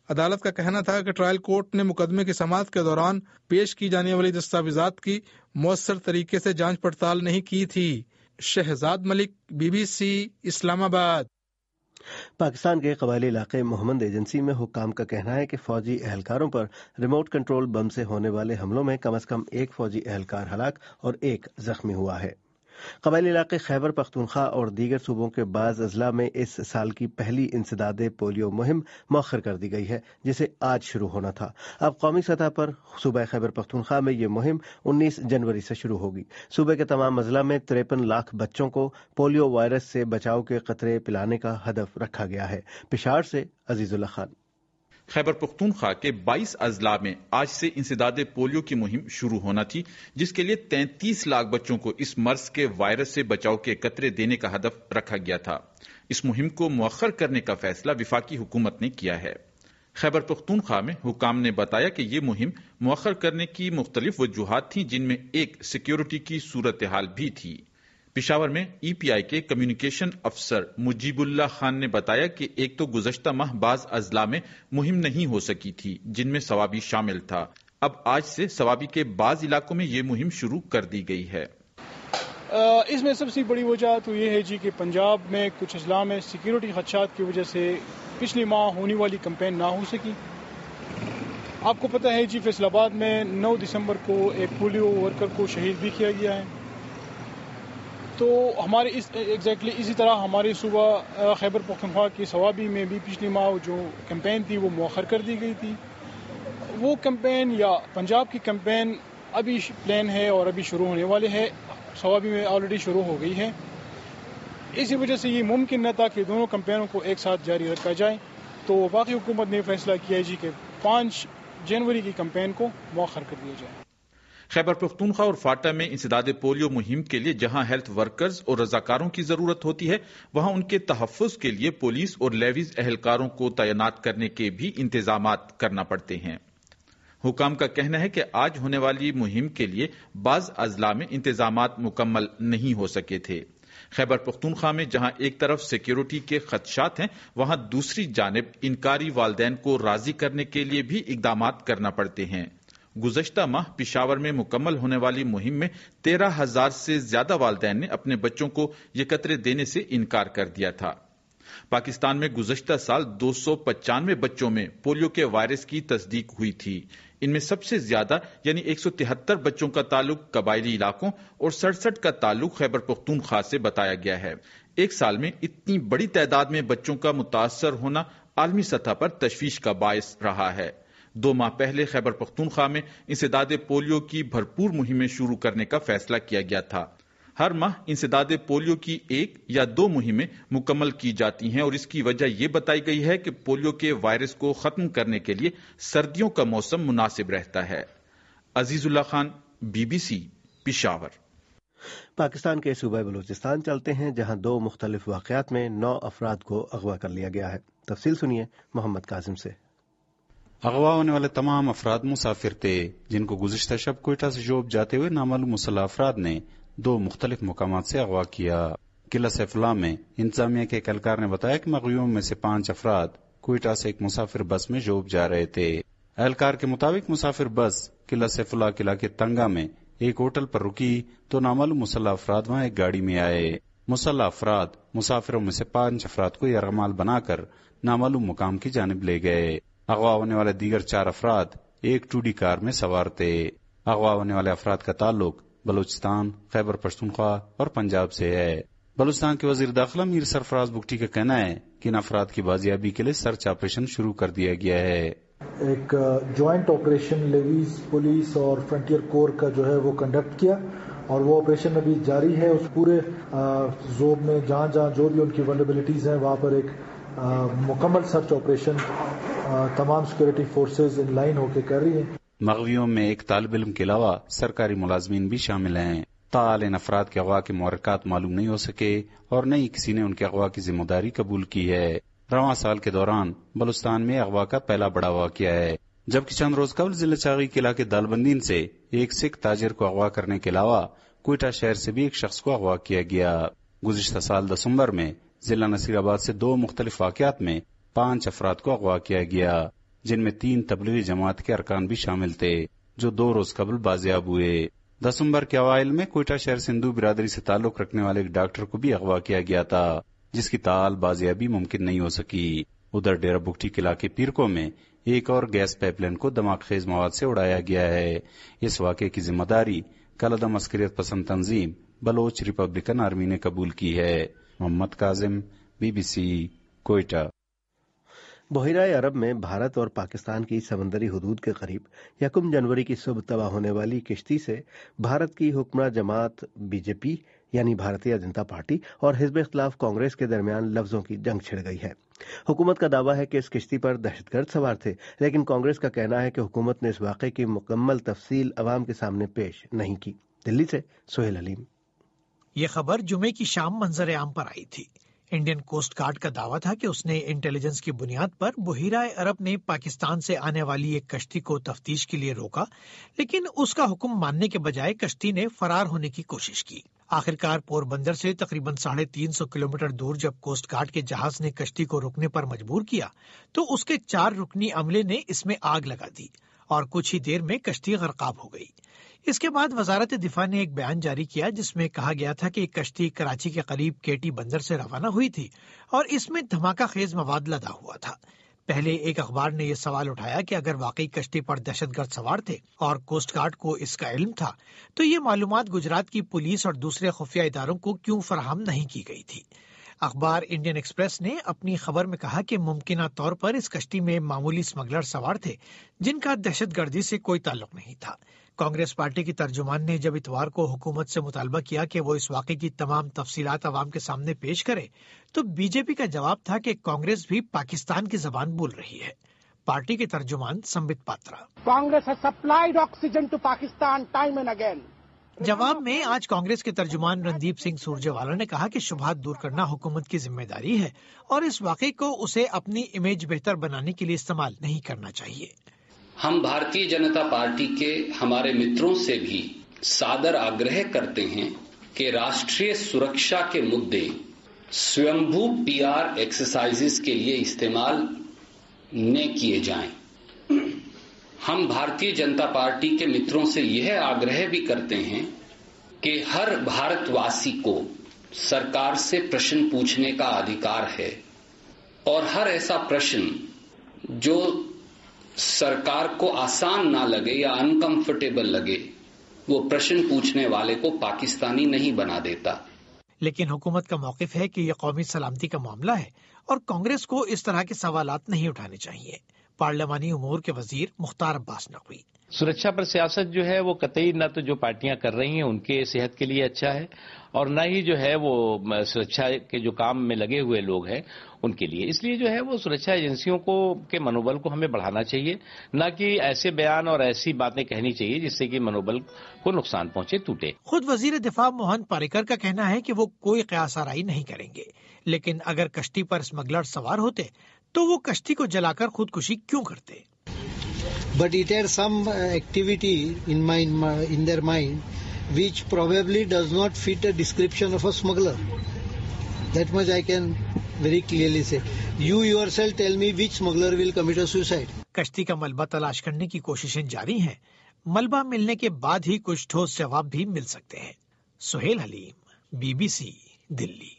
S6: عدالت کا کہنا تھا کہ ٹرائل کورٹ نے مقدمے کی سماعت کے دوران پیش کی جانے والی دستاویزات کی مؤثر طریقے سے جانچ پڑتال نہیں کی تھی۔ شہزاد ملک، BBC، اسلام آباد۔
S1: پاکستان کے قبائلی علاقے محمد ایجنسی میں حکام کا کہنا ہے کہ فوجی اہلکاروں پر ریموٹ کنٹرول بم سے ہونے والے حملوں میں کم از کم ایک فوجی اہلکار ہلاک اور ایک زخمی ہوا ہے۔ قبائلی علاقے خیبر پختونخوا اور دیگر صوبوں کے بعض اضلاع میں اس سال کی پہلی انسداد پولیو مہم مؤخر کر دی گئی ہے، جسے آج شروع ہونا تھا۔ اب قومی سطح پر صوبہ خیبر پختونخوا میں یہ مہم 19 جنوری سے شروع ہوگی۔ صوبے کے تمام اضلاع میں 53 لاکھ بچوں کو پولیو وائرس سے بچاؤ کے قطرے پلانے کا ہدف رکھا گیا ہے۔ پشاور سے عزیز اللہ خان۔
S10: خیبر پختونخوا کے 22 اضلاع میں آج سے انسداد پولیو کی مہم شروع ہونا تھی، جس کے لیے 33 لاکھ بچوں کو اس مرض کے وائرس سے بچاؤ کے قطرے دینے کا ہدف رکھا گیا تھا۔ اس مہم کو مؤخر کرنے کا فیصلہ وفاقی حکومت نے کیا ہے۔ خیبر پختونخوا میں حکام نے بتایا کہ یہ مہم مؤخر کرنے کی مختلف وجوہات تھیں، جن میں ایک سیکیورٹی کی صورتحال بھی تھی۔ پشاور میں EPI کے کمیونیکیشن افسر مجیب اللہ خان نے بتایا کہ ایک تو گزشتہ ماہ بعض اضلاع میں مہم نہیں ہو سکی تھی، جن میں سوابی شامل تھا۔ اب آج سے سوابی کے بعض علاقوں میں یہ مہم شروع کر دی گئی ہے۔
S8: اس میں سب سے بڑی وجہ تو یہ ہے کہ پنجاب میں کچھ اضلاع میں سیکیورٹی خدشات کی وجہ سے پچھلی ماہ ہونے والی کمپین نہ ہو سکی۔ آپ کو پتہ ہے فیصل آباد میں 9 دسمبر کو ایک پولیو ورکر کو شہید بھی کیا گیا ہے۔ تو ہمارے ایگزیکٹلی اسی طرح ہمارے صوبہ خیبر پختونخوا کی سوابی میں بھی پچھلی ماہ جو کیمپین تھی وہ مؤخر کر دی گئی تھی۔ وہ کیمپین یا پنجاب کی کیمپین ابھی پلان ہے اور ابھی شروع ہونے والے ہے۔ سوابی میں آلریڈی شروع ہو گئی ہے۔ اسی وجہ سے یہ ممکن نہ تھا کہ دونوں کیمپینوں کو ایک ساتھ جاری رکھا جائے، تو وفاقی حکومت نے فیصلہ کیا ہے کہ 5 جنوری کی کیمپین کو مؤخر کر دیا جائے۔
S10: خیبر پختونخوا اور فاٹا میں انسداد پولیو مہم کے لیے جہاں ہیلتھ ورکرز اور رضاکاروں کی ضرورت ہوتی ہے، وہاں ان کے تحفظ کے لیے پولیس اور لیویز اہلکاروں کو تعینات کرنے کے بھی انتظامات کرنا پڑتے ہیں۔ حکام کا کہنا ہے کہ آج ہونے والی مہم کے لیے بعض اضلاع میں انتظامات مکمل نہیں ہو سکے تھے۔ خیبر پختونخوا میں جہاں ایک طرف سیکیورٹی کے خدشات ہیں، وہاں دوسری جانب انکاری والدین کو راضی کرنے کے لیے بھی اقدامات کرنا پڑتے ہیں۔ گزشتہ ماہ پشاور میں مکمل ہونے والی مہم میں 13,000 سے زیادہ والدین نے اپنے بچوں کو یہ قطرے دینے سے انکار کر دیا تھا۔ پاکستان میں گزشتہ سال 295 بچوں میں پولیو کے وائرس کی تصدیق ہوئی تھی۔ ان میں سب سے زیادہ یعنی 173 بچوں کا تعلق قبائلی علاقوں اور 67 کا تعلق خیبر پختونخوا سے بتایا گیا ہے۔ ایک سال میں اتنی بڑی تعداد میں بچوں کا متاثر ہونا عالمی سطح پر تشویش کا باعث رہا ہے۔ 2 ماہ پہلے خیبر پختونخوا میں انسداد پولیو کی بھرپور مہمیں شروع کرنے کا فیصلہ کیا گیا تھا۔ ہر ماہ انسداد پولیو کی 1 یا 2 مہمیں مکمل کی جاتی ہیں، اور اس کی وجہ یہ بتائی گئی ہے کہ پولیو کے وائرس کو ختم کرنے کے لیے سردیوں کا موسم مناسب رہتا ہے۔ عزیز اللہ خان، BBC، پشاور۔
S1: پاکستان کے صوبہ بلوچستان چلتے ہیں، جہاں 2 مختلف واقعات میں 9 افراد کو اغوا کر لیا گیا ہے۔ تفصیل سنیے محمد کاظم سے۔
S9: اغوا ہونے والے تمام افراد مسافر تھے، جن کو گزشتہ شب کوئٹہ سے جوب جاتے ہوئے نامعلوم مسلح افراد نے 2 مختلف مقامات سے اغوا کیا۔ قلعہ سیف اللہ میں انتظامیہ کے ایک اہلکار نے بتایا کہ مغیوم میں سے 5 افراد کوئٹہ سے ایک مسافر بس میں جوب جا رہے تھے۔ اہلکار کے مطابق مسافر بس قلعہ سیف اللہ کے علاقے تنگا میں ایک ہوٹل پر رکی تو نامعلوم مسلح افراد وہاں ایک گاڑی میں آئے۔ مسلح افراد مسافروں میں سے 5 افراد کو یرغمال بنا کر نامعلوم مقام کی جانب لے گئے۔ اغوا ہونے والے دیگر 4 افراد ایک ٹوڈی کار میں سوار تھے۔ اغوا ہونے والے افراد کا تعلق بلوچستان، خیبر پختونخوا اور پنجاب سے ہے۔ بلوچستان کے وزیر داخلہ میر سرفراز بگٹی کا کہنا ہے کہ ان افراد کی بازیابی کے لیے سرچ آپریشن شروع کر دیا گیا ہے۔
S23: ایک جوائنٹ آپریشن لیویز پولیس اور فرنٹیئر کور کا جو ہے وہ کنڈکٹ کیا، اور وہ آپریشن ابھی جاری ہے۔ اس پورے زوب میں جہاں جہاں جو بھی ان کی ولنریبلٹیز ہیں وہاں پر ایک مکمل سرچ آپریشن تمام سیکورٹی فورسز ان لائن ہو کے کر رہی ہیں۔
S9: مغویوں میں ایک طالب علم کے علاوہ سرکاری ملازمین بھی شامل ہیں۔ تاحال ان افراد کے اغوا کے محرکات معلوم نہیں ہو سکے اور نہ ہی کسی نے ان کے اغوا کی ذمہ داری قبول کی ہے۔ رواں سال کے دوران بلوچستان میں اغوا کا پہلا بڑا واقعہ ہے، جبکہ چند روز قبل ضلع چاغی کے علاقے دالبندین سے ایک سکھ تاجر کو اغوا کرنے کے علاوہ کوئٹہ شہر سے بھی ایک شخص کو اغوا کیا گیا۔ گزشتہ سال دسمبر میں ضلع نصیر آباد سے 2 مختلف واقعات میں 5 افراد کو اغوا کیا گیا۔ جن میں 3 تبلیغی جماعت کے ارکان بھی شامل تھے جو 2 روز قبل بازیاب ہوئے۔ دسمبر کے اوائل میں کوئٹہ شہر سے ہندو برادری سے تعلق رکھنے والے ایک ڈاکٹر کو بھی اغوا کیا گیا تھا جس کی تال بازیابی ممکن نہیں ہو سکی۔ ادھر ڈیرہ بگٹی کے علاقے پیرکو میں ایک اور گیس پائپ لائن کو دماغ خیز مواد سے اڑایا گیا ہے۔ اس واقعے کی ذمہ داری کالعدم عسکریت پسند تنظیم بلوچ ریپبلکن آرمی نے قبول کی ہے۔ محمد کاظم، BBC، کوئٹہ۔
S1: بحیرہ عرب میں بھارت اور پاکستان کی سمندری حدود کے قریب 1 جنوری کی صبح تباہ ہونے والی کشتی سے بھارت کی حکمراں جماعت BJP یعنی بھارتیہ جنتا پارٹی اور حزب اختلاف کانگریس کے درمیان لفظوں کی جنگ چھڑ گئی ہے۔ حکومت کا دعویٰ ہے کہ اس کشتی پر دہشت گرد سوار تھے، لیکن کانگریس کا کہنا ہے کہ حکومت نے اس واقعے کی مکمل تفصیل عوام کے سامنے پیش نہیں کی۔ دلی سے سہیل علیم۔
S4: یہ خبر جمعے کی شام منظر عام پر آئی تھی۔ انڈین کوسٹ گارڈ کا دعویٰ تھا کہ اس نے انٹیلیجنس کی بنیاد پر بحیرہ عرب میں پاکستان سے آنے والی ایک کشتی کو تفتیش کے لیے روکا، لیکن اس کا حکم ماننے کے بجائے کشتی نے فرار ہونے کی کوشش کی۔ آخرکار پور بندر سے تقریباً 350 کلومیٹر دور جب کوسٹ گارڈ کے جہاز نے کشتی کو رکنے پر مجبور کیا تو اس کے 4 رکنی عملے نے اس میں آگ لگا دی اور کچھ ہی دیر میں کشتی غرقاب ہو گئی۔ اس کے بعد وزارت دفاع نے ایک بیان جاری کیا جس میں کہا گیا تھا کہ ایک کشتی کراچی کے قریب کیٹی بندر سے روانہ ہوئی تھی اور اس میں دھماکہ خیز مواد لدا ہوا تھا۔ پہلے ایک اخبار نے یہ سوال اٹھایا کہ اگر واقعی کشتی پر دہشت گرد سوار تھے اور کوسٹ گارڈ کو اس کا علم تھا تو یہ معلومات گجرات کی پولیس اور دوسرے خفیہ اداروں کو کیوں فراہم نہیں کی گئی تھی۔ اخبار انڈین ایکسپریس نے اپنی خبر میں کہا کہ ممکنہ طور پر اس کشتی میں معمولی اسمگلر سوار تھے جن کا دہشت گردی سے کوئی تعلق نہیں تھا۔ کانگریس پارٹی کی ترجمان نے جب اتوار کو حکومت سے مطالبہ کیا کہ وہ اس واقعے کی تمام تفصیلات عوام کے سامنے پیش کرے تو BJP کا جواب تھا کہ کانگریس بھی پاکستان کی زبان بول رہی ہے۔ پارٹی کے ترجمان سمبت Patra,
S7: Congress has supplied oxygen to Pakistan time and again.
S4: جواب میں آج کانگریس کے ترجمان رندیپ سنگھ سورجیوالا نے کہا کہ شبہات دور کرنا حکومت کی ذمہ داری ہے اور اس واقعے کو اسے اپنی امیج بہتر بنانے کے لیے استعمال نہیں کرنا چاہیے۔
S11: ہم بھارتیہ جنتا پارٹی کے ہمارے متروں سے بھی سادر آگرہ کرتے ہیں کہ راشٹریہ سرکشا کے مدے سویمبھو PR ایکسرسائزز کے لیے استعمال نہ کیے جائیں۔ ہم بھارتیہ جنتا پارٹی کے متروں سے یہ آگرہ بھی کرتے ہیں کہ ہر بھارت واسی کو سرکار سے پرشن پوچھنے کا ادھیکار ہے اور ہر ایسا پرشن جو سرکار کو آسان نہ لگے یا انکمفرٹیبل لگے وہ پرشن پوچھنے والے کو پاکستانی نہیں بنا دیتا۔
S4: لیکن حکومت کا موقف ہے کہ یہ قومی سلامتی کا معاملہ ہے اور کانگریس کو اس طرح کے سوالات نہیں اٹھانے چاہیے۔ پارلیمانی امور کے وزیر مختار عباس نقوی،
S24: سرکشا پر سیاست جو ہے وہ قطعی نہ تو جو پارٹیاں کر رہی ہیں ان کے صحت کے لیے اچھا ہے اور نہ ہی جو ہے وہ سرکشا کے جو کام میں لگے ہوئے لوگ ہیں ان کے لیے۔ اس لیے جو ہے وہ سرکشا ایجنسیوں کو کے منوبل کو ہمیں بڑھانا چاہیے، نہ کہ ایسے بیان اور ایسی باتیں کہنی چاہیے جس سے کہ منوبل کو نقصان پہنچے، ٹوٹے۔
S4: خود وزیر دفاع موہن پاریکر کا کہنا ہے کہ وہ کوئی قیاس آرائی نہیں کریں گے، لیکن اگر کشتی پر اسمگلر سوار ہوتے تو وہ کشتی کو جلا کر خودکشی کیوں کرتے؟
S25: But it had some activity in their mind which probably does not fit a description of a smuggler. That much I can very clearly say. You yourself tell me which smuggler will commit a suicide.
S4: کشتی کا ملبہ تلاش کرنے کی کوششیں جاری ہیں۔ ملبہ ملنے کے بعد ہی کچھ ٹھوس جواب بھی مل سکتے ہیں۔ سہیل حلیم، BBC، دلی۔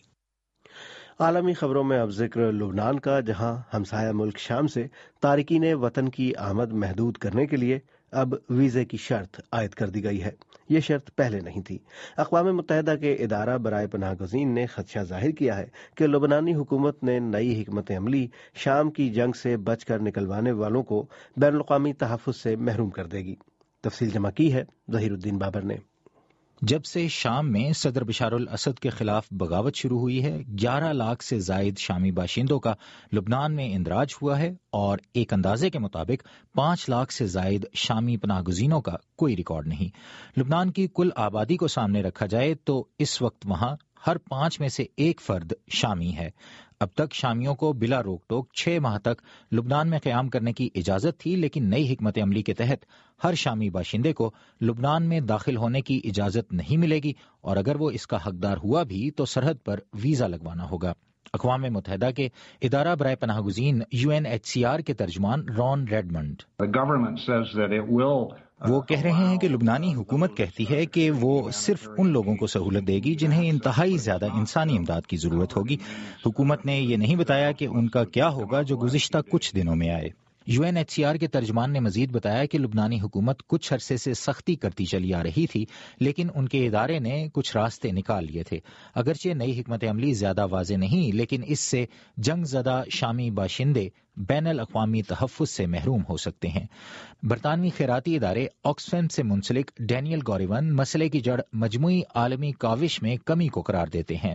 S1: عالمی خبروں میں اب ذکر لبنان کا، جہاں ہمسایہ ملک شام سے تارکین وطن کی آمد محدود کرنے کے لیے اب ویزے کی شرط عائد کر دی گئی ہے۔ یہ شرط پہلے نہیں تھی۔ اقوام متحدہ کے ادارہ برائے پناہ گزین نے خدشہ ظاہر کیا ہے کہ لبنانی حکومت نے نئی حکمت عملی شام کی جنگ سے بچ کر نکلوانے والوں کو بین الاقوامی تحفظ سے محروم کر دے گی۔ تفصیل جمع کی ہے ظہیر الدین بابر نے۔
S26: جب سے شام میں صدر بشار الاسد کے خلاف بغاوت شروع ہوئی ہے، 11 لاکھ سے زائد شامی باشندوں کا لبنان میں اندراج ہوا ہے اور ایک اندازے کے مطابق 5 لاکھ سے زائد شامی پناہ گزینوں کا کوئی ریکارڈ نہیں۔ لبنان کی کل آبادی کو سامنے رکھا جائے تو اس وقت وہاں ہر 5 میں سے 1 فرد شامی ہے۔ اب تک شامیوں کو بلا روک ٹوک 6 ماہ تک لبنان میں قیام کرنے کی اجازت تھی، لیکن نئی حکمت عملی کے تحت ہر شامی باشندے کو لبنان میں داخل ہونے کی اجازت نہیں ملے گی اور اگر وہ اس کا حقدار ہوا بھی تو سرحد پر ویزا لگوانا ہوگا۔ اقوام متحدہ کے ادارہ برائے پناہ گزین UNHCR کے ترجمان رون ریڈمنڈ وہ کہہ رہے ہیں کہ لبنانی حکومت کہتی ہے کہ وہ صرف ان لوگوں کو سہولت دے گی جنہیں انتہائی زیادہ انسانی امداد کی ضرورت ہوگی. حکومت نے یہ نہیں بتایا کہ ان کا کیا ہوگا جو گزشتہ کچھ دنوں میں آئے. UNHCR کے ترجمان نے مزید بتایا کہ لبنانی حکومت کچھ عرصے سے سختی کرتی چلی آ رہی تھی، لیکن ان کے ادارے نے کچھ راستے نکال لیے تھے. اگرچہ نئی حکمت عملی زیادہ واضح نہیں، لیکن اس سے جنگ زدہ شامی باشندے بین الاقوامی تحفظ سے محروم ہو سکتے ہیں. برطانوی خیراتی ادارے آکسفیم سے منسلک ڈینیل گوریون مسئلے کی جڑ مجموعی عالمی کاوش میں کمی کو قرار دیتے ہیں.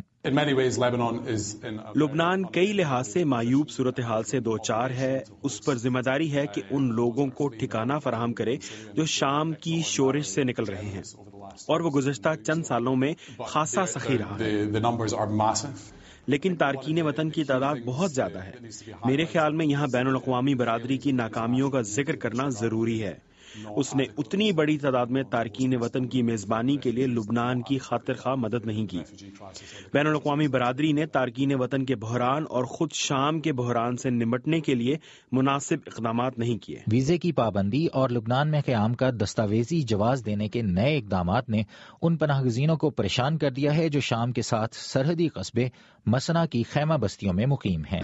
S13: لبنان کئی لحاظ سے معیوب صورتحال سے دوچار ہے. اس پر ذمہ داری ہے کہ ان لوگوں کو ٹھکانہ فراہم کرے جو شام کی شورش سے نکل رہے ہیں، اور وہ گزشتہ چند سالوں میں خاصا سخی رہا ہے. لیکن تارکین وطن کی تعداد بہت زیادہ ہے. میرے خیال میں یہاں بین الاقوامی برادری کی ناکامیوں کا ذکر کرنا ضروری ہے. اس نے اتنی بڑی تعداد میں تارکین وطن کی میزبانی کے لیے لبنان کی خاطر خواہ مدد نہیں کی. بین الاقوامی برادری نے تارکین وطن کے بحران اور خود شام کے بحران سے نمٹنے کے لیے مناسب اقدامات نہیں کیے.
S26: ویزے کی پابندی اور لبنان میں قیام کا دستاویزی جواز دینے کے نئے اقدامات نے ان پناہ گزینوں کو پریشان کر دیا ہے جو شام کے ساتھ سرحدی قصبے مسنا کی خیمہ بستیوں میں مقیم ہیں.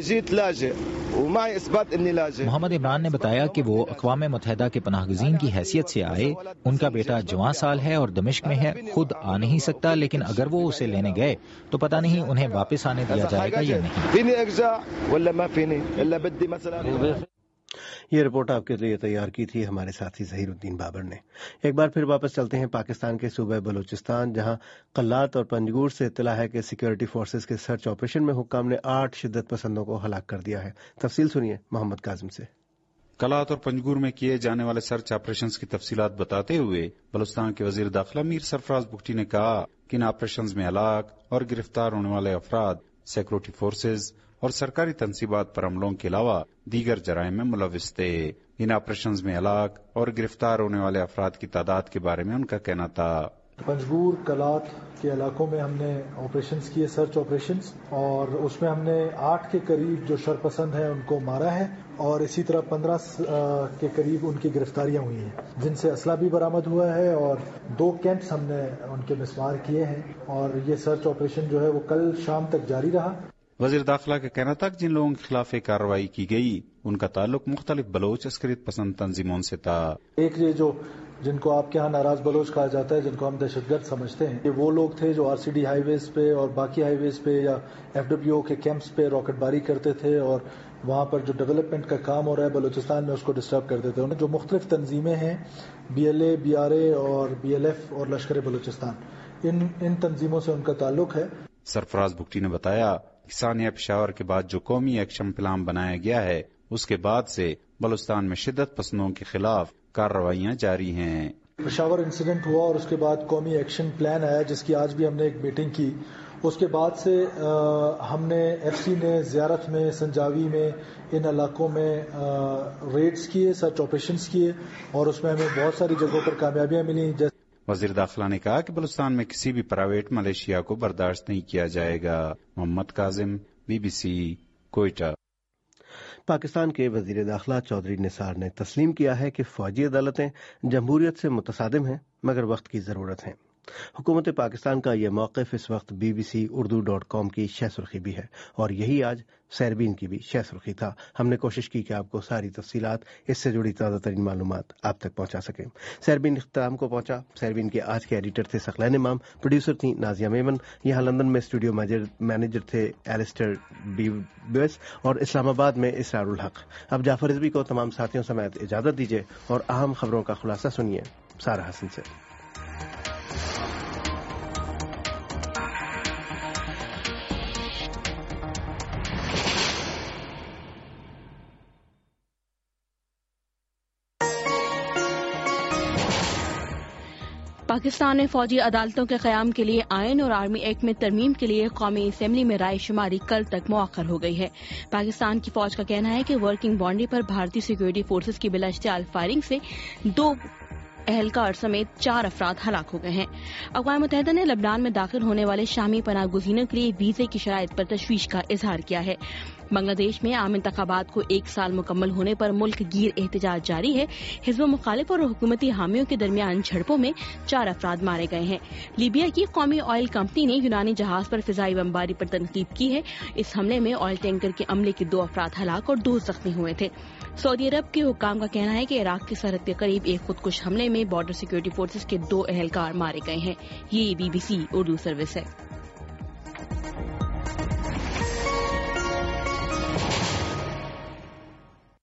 S26: محمد عمران نے بتایا کہ وہ اقوام متحدہ کے پناہ گزین کی حیثیت سے آئے. ان کا بیٹا جوان سال ہے اور دمشق میں ہے، خود آ نہیں سکتا، لیکن اگر وہ اسے لینے گئے تو پتہ نہیں انہیں واپس آنے دیا جائے گا یا نہیں.
S1: یہ رپورٹ آپ کے لیے تیار کی تھی ہمارے ساتھی ظہیر الدین بابر نے. ایک بار پھر واپس چلتے ہیں پاکستان کے صوبہ بلوچستان، جہاں قلات اور پنجگور سے اطلاع ہے کہ سیکورٹی فورسز کے سرچ آپریشن میں حکام نے 8 شدت پسندوں کو ہلاک کر دیا ہے. تفصیل سنیے محمد کاظم سے.
S9: قلات اور پنجگور میں کیے جانے والے سرچ آپریشنز کی تفصیلات بتاتے ہوئے بلوچستان کے وزیر داخلہ میر سرفراز بگٹی نے کہا کہ ان آپریشنز میں ہلاک اور گرفتار ہونے والے افراد سیکورٹی فورسز اور سرکاری تنصیبات پر حملوں کے علاوہ دیگر جرائم میں ملوث تھے. ان آپریشنز میں ہلاک اور گرفتار ہونے والے افراد کی تعداد کے بارے میں ان کا کہنا تھا.
S23: پنجگور کلات کے علاقوں میں ہم نے آپریشنز کیے، سرچ آپریشنز، اور اس میں ہم نے 8 کے قریب جو شرپسند ہیں ان کو مارا ہے، اور اسی طرح 15 کے قریب ان کی گرفتاریاں ہوئی ہیں، جن سے اسلحہ بھی برآمد ہوا ہے، اور 2 کیمپس ہم نے ان کے مسمار کیے ہیں، اور یہ سرچ آپریشن جو ہے وہ کل شام تک جاری رہا.
S9: وزیر داخلہ کا کہنا تھا کہ جن لوگوں کے خلاف کارروائی کی گئی ان کا تعلق مختلف بلوچ عسکریت پسند تنظیموں سے تھا.
S23: ایک یہ جو جن کو آپ کے ہاں ناراض بلوچ کہا جاتا ہے، جن کو ہم دہشت گرد سمجھتے ہیں، یہ وہ لوگ تھے جو RCD ہائی ویز پہ اور باقی ہائی ویز پہ یا FWO کے کیمپس پہ راکٹ باری کرتے تھے، اور وہاں پر جو ڈیولپمنٹ کا کام ہو رہا ہے بلوچستان میں اس کو ڈسٹرب کرتے تھے. جو مختلف تنظیمیں ہیں، BLA، BRA اور BLF اور لشکر بلوچستان، ان تنظیموں سے ان کا تعلق ہے.
S9: سرفراز بگٹی نے بتایا کہ ثانیہ پشاور کے بعد جو قومی ایکشن پلان بنایا گیا ہے اس کے بعد سے بلوچستان میں شدت پسندوں کے خلاف کارروائیاں جاری ہیں.
S23: پشاور انسیڈنٹ ہوا اور اس کے بعد قومی ایکشن پلان آیا جس کی آج بھی ہم نے ایک میٹنگ کی. اس کے بعد سے ہم نے FC نے زیارت میں، سنجاوی میں، ان علاقوں میں ریڈز کیے، سرچ آپریشنز کیے، اور اس میں ہمیں بہت ساری جگہوں پر کامیابیاں ملی.
S9: وزیر داخلہ نے کہا کہ بلوچستان میں کسی بھی پرائیویٹ ملیشیا کو برداشت نہیں کیا جائے گا. محمد کاظم، BBC، کوئٹہ.
S1: پاکستان کے وزیر داخلہ چودھری نثار نے تسلیم کیا ہے کہ فوجی عدالتیں جمہوریت سے متصادم ہیں، مگر وقت کی ضرورت ہے. حکومت پاکستان کا یہ موقف اس وقت bbc.urdu.com کی شہ سرخی بھی ہے، اور یہی آج سیربین کی بھی شہ سرخی تھا. ہم نے کوشش کی کہ آپ کو ساری تفصیلات، اس سے جڑی تازہ ترین معلومات آپ تک پہنچا سکیں. سیربین اختتام کو پہنچا. سیربین کے آج کے ایڈیٹر تھے ثقلین امام، پروڈیوسر تھیں نازیہ میمن، یہاں لندن میں اسٹوڈیو مینیجر تھے ایلسٹر بیوس، اور اسلام آباد میں اسرار الحق. اب جعفر رضوی کو تمام ساتھیوں سمیت اجازت دیجیے اور اہم خبروں کا خلاصہ سنیے سارہ حسن سے.
S3: پاکستان نے فوجی عدالتوں کے قیام کے لیے آئین اور آرمی ایکٹ میں ترمیم کے لیے قومی اسمبلی میں رائے شماری کل تک مؤخر ہو گئی ہے. پاکستان کی فوج کا کہنا ہے کہ ورکنگ باؤنڈری پر بھارتی سیکورٹی فورسز کی بلا اشتعال فائرنگ سے 2 اہلکار سمیت 4 افراد ہلاک ہو گئے ہیں۔ اقوام متحدہ نے لبنان میں داخل ہونے والے شامی پناہ گزینوں کے لیے ویزے کی شرائط پر تشویش کا اظہار کیا ہے۔ بنگلہ دیش میں عام انتخابات کو 1 سال مکمل ہونے پر ملک گیر احتجاج جاری ہے۔ حزب مخالف اور حکومتی حامیوں کے درمیان جھڑپوں میں 4 افراد مارے گئے ہیں۔ لیبیا کی قومی آئل کمپنی نے یونانی جہاز پر فضائی بمباری پر تنقید کی ہے۔ اس حملے میں آئل ٹینکر کے عملے کے 2 افراد ہلاک اور 2 زخمی ہوئے تھے۔ سعودی عرب کے حکام کا کہنا ہے کہ عراق کی سرحد کے قریب ایک خودکش حملے میں بارڈر سیکورٹی فورسز کے 2 اہلکار مارے گئے ہیں۔ یہ BBC اردو سروس ہے۔